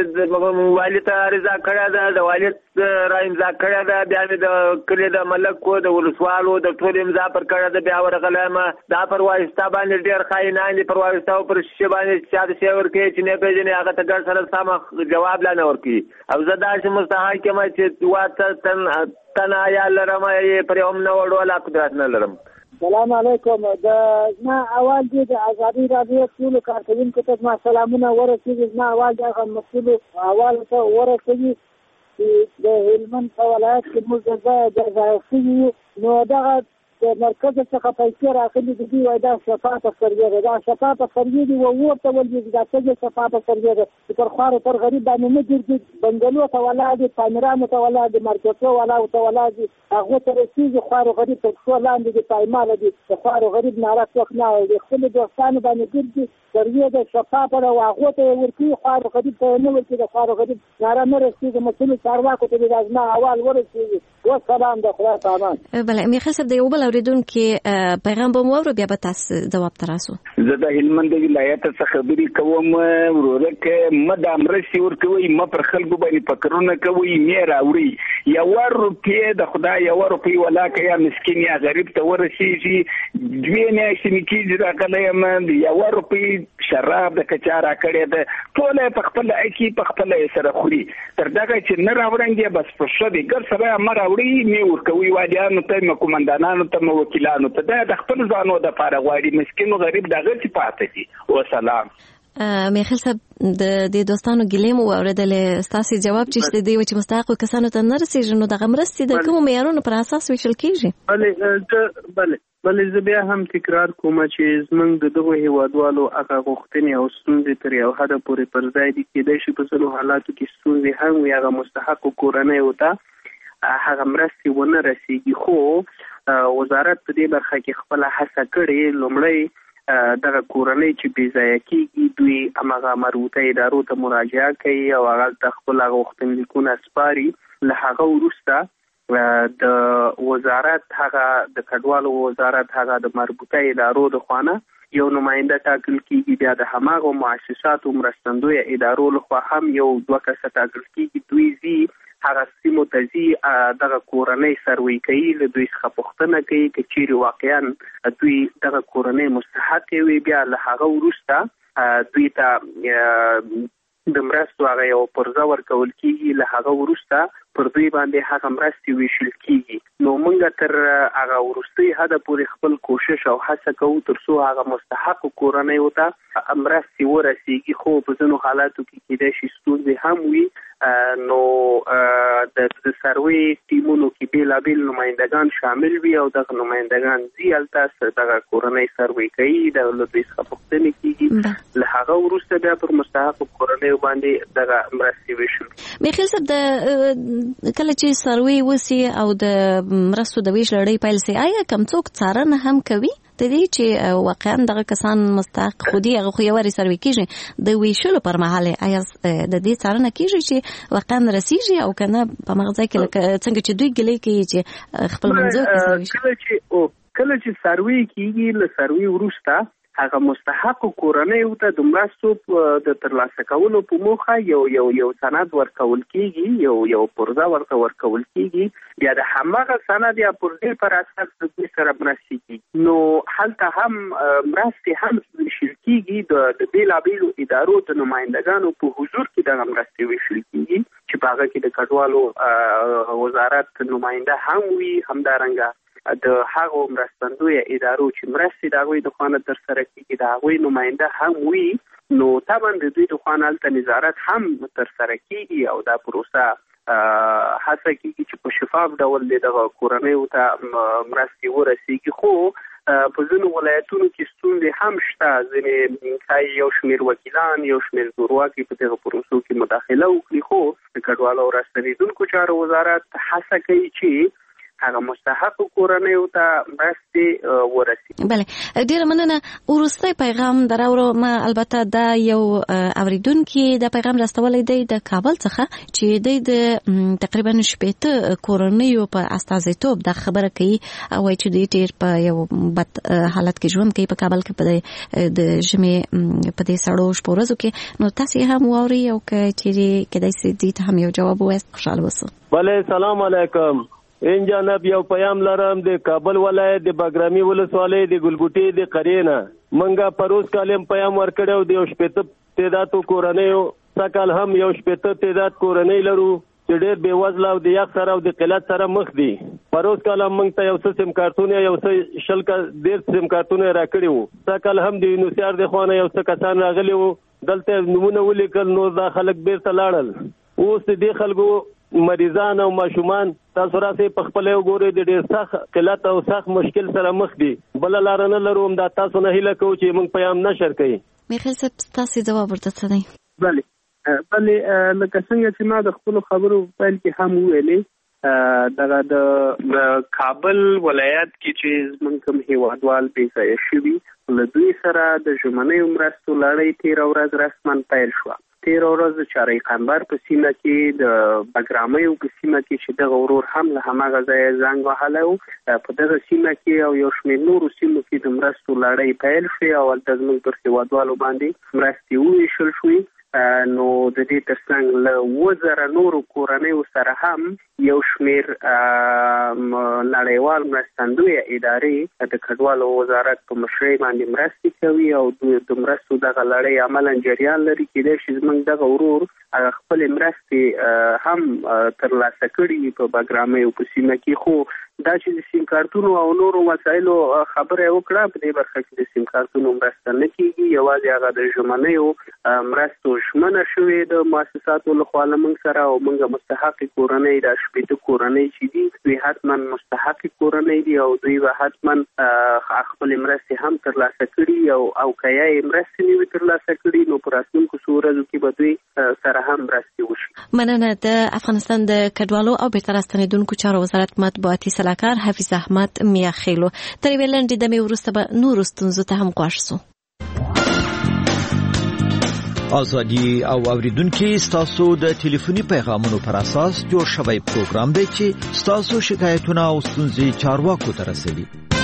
مې والي ته عریضه کړې ده، د والي را امضا کړې ده، بیا مې د کلي د ملکو د ولسوالو د ټول امضا پر کړې ده، بیا ورغلم. دا پر واسطه باندې ډېر خاینان دي، پر واسطه او پر شیشه باندې چا د شی ورکوي چې نه پېژني هغه ته ګډ سره سم جواب لا نه ورکوي. او زه داسې مستحق یم چې واته تنایا لرم، پر هم نه وړو قدرت نه لرم. السلام علیکم. د ما اول دې د ازادي راډیو ټول کارکونکو ته ما سلامونه ورسېږي. ما اول دغه مسؤل اول ته ورسېږي چې د هلمند په ولایت کې موږ د ځای نو دغه د مرکز څخه پیسې راغلي دي، وای دا شفافه سروې ده، دا شفافه سروې دي او ورته ولې دا څنګه شفافه سروې ده چې پر خوارو پر غریب باندې نه ګرځي، بنګلو ته ولاړ دي، پامرانو ته ولاړ دي، مارکیټو ولاړ ته ولاړ دي، هغه ته رسېږي. خوارو غریب ته څو لاندې دي، پایماله دي، د خوارو غریب ناره څوک نه اوري. خپل دوستانو باندې ګرځي، سروې ده شفافه ده او هغه ته ورکوي، خوارو غریب ته نه ورکوي. د خوارو غریب ناره نه رسېږي. مسؤل چارواکو ته د ازما اول ورسېږي. والسلام د خدای په امان. بله میخیل صاحب، د یو بل اورېدونکي پیغام به مو واورو، بیا به تاسو ځواب ته راسو. زه د هلمند ولایت څخه خبرې کوم. ورورک مه د مرستې ورکوئ، مه پر خلکو باندې فکرونه کوئ، مې راوړئ. یوه روپۍ د خدای یوه روپۍ ولاکه یا مسکین یا غریب ته ورسېږي. دوې میاشتې مې کېږي راغلی یم، یوه روپۍ شراب د کچا راکړې ده، ټوله یې په خپله اکي په خپله یې سره خوري. تر دغه چې نه راوړنګې بس په ښه دی، ګر سره مه راوړئ، مې ورکوئ وادیانو ته، مې قومندانانو ته، مې وکیلانو ته. دا د خپل ځانو دپاره غواړي، مسکین او غریب دغه چې پاتې دي. وسلام. میخیل صاحب، د دې دوستانو ګیلې مو واورېدلې، ستاسې جواب چې دی چې مستحقو کسانو ته نه رسېږي، نو دغه مرستې د کومو معیارونو پر اساس ویشل کېږي؟ بلې بلې بلې زه بیا هم تکرار کوم چې زموږ د دغو هیوادوالو هغه غوښتنې او ستونزې تر یو حده پورې پر ځای دي. کېدای شي په ځینو حالاتو کې ستونزې هم وي، هغه مستحقو کورنیو ته هغه مرستې ونه رسېږي. خو وزارت په دې برخه کې خپله هڅه کړې. لومړی دغه کورنۍ چې بې ځایه کېږي، دوی هماغه مربوطه ادارو ته مراجعه کوي او هغه خپل هغه غوښتنلیکونه سپاري. له هغه وروسته د وزارت هغه د کډوالو وزارت هغه د مربوطه ادارو د خوانه یو نماینده ټاکل کیږي. بیا د هماغه مؤسساتو مرستندوی ادارو لخوا هم یو دوه کسه ټاکل کیږي. دوی زی هغه سیمو ته زی دغه کورنۍ سروي کوي، له دوی څخه پوښتنه کوي چې چیرې واقعا دوی دغه کورنۍ مستحق وي. بیا له هغه وروسته دوی ته د مرستو هغه یو پرزه ورکول کیږي. له هغه وروسته پر دوی باندې هغه مرستې ویشل کیږي. نو موږ تر هغه وروستي حده پورې خپل کوشش او هڅه کوو تر څو هغه مستحق کورنۍ وته مرستې ورسیږي. خو په ځینو حالاتو کې کېدای شي ستونزې هم وي. نو د سروي ټیمونو کې بیلابیل نمایندگان شامل وي او دغه نمایندگان ځي هلته دغه کورنۍ سروي کوي، د دوی څخه پوښتنې کیږي. له هغه وروسته بیا پر مستحق کورنۍ باندې دغه مرستې ویشل. میخیل صاحب، د کله چې سروي وسی او د مرستو د ویش لړۍ پیل سي، آیا کوم څوک څارنه هم کوي د دې چې واقعا دغه کسان مستحق خودي هغه خو یواري سروي کیږي د ویشلو پر مهال؟ آیا د دې څارنه کیږي چې واقعا رسیږي او کنه په مغزه کې لکه څنګه چې دوی ګلې کوي چې خپل منځو کې کله چې او کله چې سروي کیږي، له سروي وروسته هغه مستحق کورنۍ ته د مرستو د ترلاسه کولو په موخه یو یو یو سند ورکول کیږي، یو یو پرزه ورته ورکول کیږي. بیا د هماغه سند یا پرزې پر اساس د دوی سره مرستې کیږي. نو هلته هم مرستې هم ویشل کیږي. د بیلابیلو ادارو د نمایندګانو په حضور کې دغه مرستې ویشل کیږي چې په هغه کې د کډوالو وزارت نماینده هم وي، همدارنګه د هغو مرستندوی ادارو چې مرستې د هغوی د خوانه تر سره کېږي د هغوی نماینده هم وي. نو طبعا د دوی د خوانه هلته نظارت هم تر سره کېږي او دا پروسه هڅه کیږي چې په شفاف ډول د کورنۍ ته مرستې ورسیږي. خو په ځینو ولایتونو کې ستونزې هم شته. ځینې یو شمېر وکیلان یو شمېر زورواکي په دغه پروسو کې مداخله وکړي، خو د کډوالو او راستنېدونکو چارو وزارت هڅه کوي چې هغه مستحق کورنۍ ته مرستې ورسیږي. بله، ډیره مننه. وروستی پیغام دراوړو. ما البته دا یو اوریدونکي د پیغام راستولی دی د کابل څخه چې دی د تقریبا شپېته کورنیو په استازیتوب دا خبره کوي او وایي چې دوی ډیر په یو بد حالت کې ژوند کوي په کابل کې په د ژمي په دې سړو شپو ورځو کې. نو تاسو هم واوري او چې کېدای شي دې ته هم یو جواب ووایاست، خوشحاله اوسو. بله، سلام علیکم. ان جناب یو پیام لرم د کابل ولایت د باګرامي ولسوالۍ د ګلګوټي د قرینه. منګه پروس کالم پیام ورکړو د یو شپېته تعداد کورنیو سکل هم یو شپېته تعداد کورنۍ لرو چې ډېر بې وزله او د یخ سره او د قلت سره مخ دي. پروس کالم موږ ته یو څه سیم کارتونه یو څه شل کا ډېر سیم کارتونه راکړي وو. سکل هم د یونیسیار د خوانه یو څه کسان راغلي وو، دلته نمونه ولیکل، نو دا خلک بیرته لاړل. اوس دې خلکو مریضان او ماشومان تاسو راځي په خپل یو ګوري د ډېر سخت قلت او سخت مشکل سره مخ دي. بل لار نه لرو، دا تاسو نه هیله کوو چې موږ پیغام نشر کړي. میخیل صاحب تاسو جواب ورته څه دی؟ بله بله، لکه څنګه چې ما د خپل خبرو پیل کې هم ویلې، دغه د کابل ولایت کې چې زموږ کوم هیوادوال بې ځایه شوي له دوی سره د ژمنیو مرستو لړۍ تېره ورځ رسما پیل شوه. تېره ورځ چاري قنبر په سیمه کې د باګرامیو په سیمه کې چې دغه ورور هم له هماغه ځایه زنګ وهلی و، په دغه سیمه کې او یو شمېر نورو سیمو کې د مرستو لړۍ پیل شوې او هلته زموږ پر هېوادوالو باندې مرستې وویشل شوې. نو د دې ترڅنګ له اووه زره نورو کورنیو سره هم یو شمېر نړیوال مرستندویه ادارې د کډوالو وزارت په مشرۍ باندې مرستې کوي او د مرستو دغه لړۍ عملا جریان لري. کېدای شي زموږ دغه ورور هغه خپلې مرستې هم ترلاسه کړي په باګرامیو په سیمه کې. خو دا چې د سیم کارتونو او نورو وسایلو خبره یې وکړه، په دې برخه کې د سیم کارتونو مرسته نه کېږي. یوازې هغه د ژمنیو مرستو ژمنه شوې د مؤسساتو لخوا له موږ سره او موږ مستحقې کورنۍ د شپېته کورنۍ چې دي دوی حتما مستحقې کورنۍ دي او دوی به حتما خپلې مرستې هم ترلاسه کړي او او که یې مرستې نه وي ترلاسه کړي نو په راتلونکو څو ورځو کې به دوی سره هم مرستې وشي. مننه. د افغانستان د کډوالو او بیرته راستنېدونکو چارو وزارت مطبوعاتي سلاکار حفیظ احمد میاخیلو. تر یوې لنډې دمې وروسته به نورو ستونزو ته هم غوږ شو. ازادي او اوریدونکو ستاسو د ټلیفوني پیغامونو پر اساس جوړ شوی پروګرام دی چې ستاسو شکایتونه او ستونزې چارواکو ته رسوي.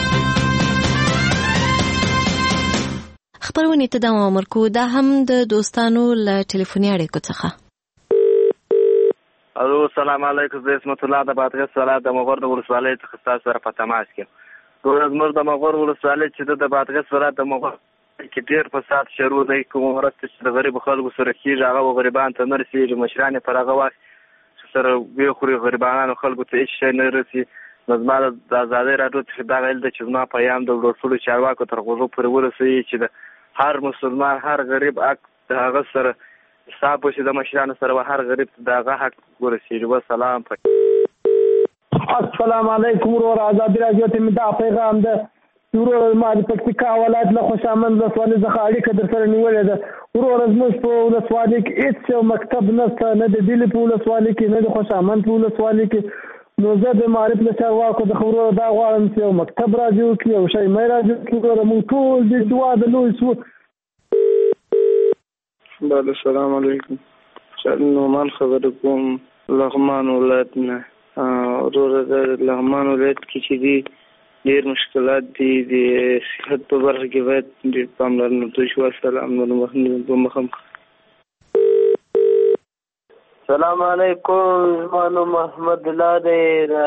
خبرونه ته دوام ورکو. دا هم د دوستانو له ټلیفوني اړیکو څخه. الو، السلام علیکم. زه اسمت الله د بادغیس ولایت د مغور د ولسوالۍ څخه تاسو سره په تماس کې. ګورم زموږ د مغور ولسوالۍ چې د بادغیس ولایت د مغور کې ډېر فساد شروع دی. کوم مرسته چې د غریبو خلکو سره کېږي هغه غریبانو ته نه رسېږي. مشران یې پر هغه وخت چې سره ویې غریبانو خلکو ته هېڅ شی نه رسي. نو زما د ازادۍ راډیو څخه دغه علت ده چې زما پیام د ټولو چارواکو تر غوږو پورې ورسوي چې د هر مسلمان هر غریب حق د هغه سره حساب وشي، د مشرانو سره هر غریب ته د هغه حق ورسېږي. وسلام. السلام علیکم. ورور ازادي راډیو ته مې دا پیغام ده. ورور ما د پکتیکا ولایت له خوشامند ولسوالۍ څخه اړیکه در سره نیولې ده. ورور زموږ په ولسوالۍ کې هېڅ یو مکتب نشته، نه د ډیلي په ولسوالۍ کې نه د خوشامند په ولسوالۍ کې. نو زه د معارف له چارواکو د خبرو دا غواړم چې یو مکتب راجو کړي، یو شی مې راجو کړي. ورور موږ ټول د دعا د لوی سو. بله، السلام علیکم. نومان خبرې کوم لغمان ولایت نه. ورور د لغمان ولایت کې چې دي ډېر مشکلات دي. د صحت په برخه کې باید ډېر پاملرنه وشي. السلام علیکم. سلام علیکم. زما نوم محمد الله دی.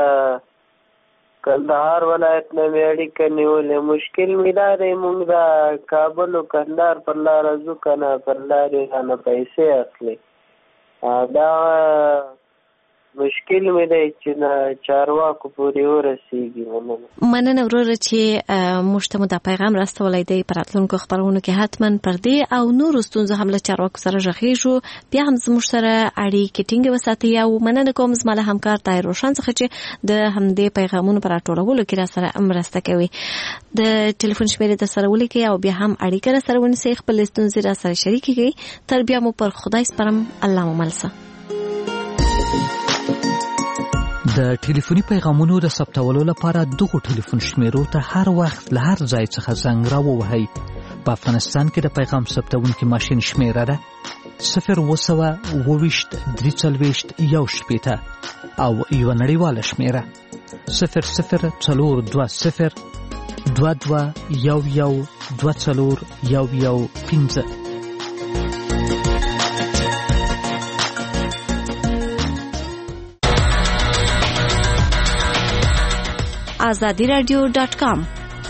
کندهار ولایت نه مې اړیکه نیولې. مشکل مې دا دی موږ د کابل او کندهار پر لاره ځو که نه پر لارې رانه پیسې اخلي. دا مشکل مې دی چې نه چارواکو پورې ورسیږي. مننه وروره چې موږ ته مو دا پیغام راستولی دی. په راتلونکو خپرونو کې حتما پر دې او نورو ستونزو هم له چارواکو سره غږیږو. بیا هم زموږ سره اړیکې ټینګې وساتئ او مننه کوم زما له همکار طاهر روشن څخه چې د همدې پیغامونو په راټولولو کې را سره مرسته کوي. د ټلیفون شمیرې در سره ولیکئ او بیا هم اړیکه را سره ونیسئ، خپل ستونزې را سره شریکې کړئ. تر بیا مو پر خدای سپارم. الله مو مل شه. د ټلیفوني پیغامونو د ثبتولو لپاره دغه ټلیفون شمیرو ته هر وخت له هر ځای څخه زنګ راووهئ. په افغانستان کې د پیغام ثبتونکي ماشین شمیره ده صفر اوه سوه اوه ویشت درې څلوېښت یو شپېته او یوه نړیواله شمیره صفر صفر څلور دوه صفر دوه دوه یو یو دوه څلور یو یو پنځه. آزادی رادیو ډاټ کام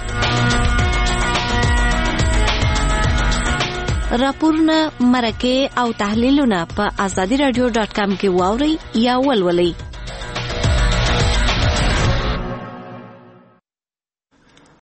راپورونه، مرکې او تحلیلونه په آزادی رادیو ډاټ کام کې واورئ یا ولولئ.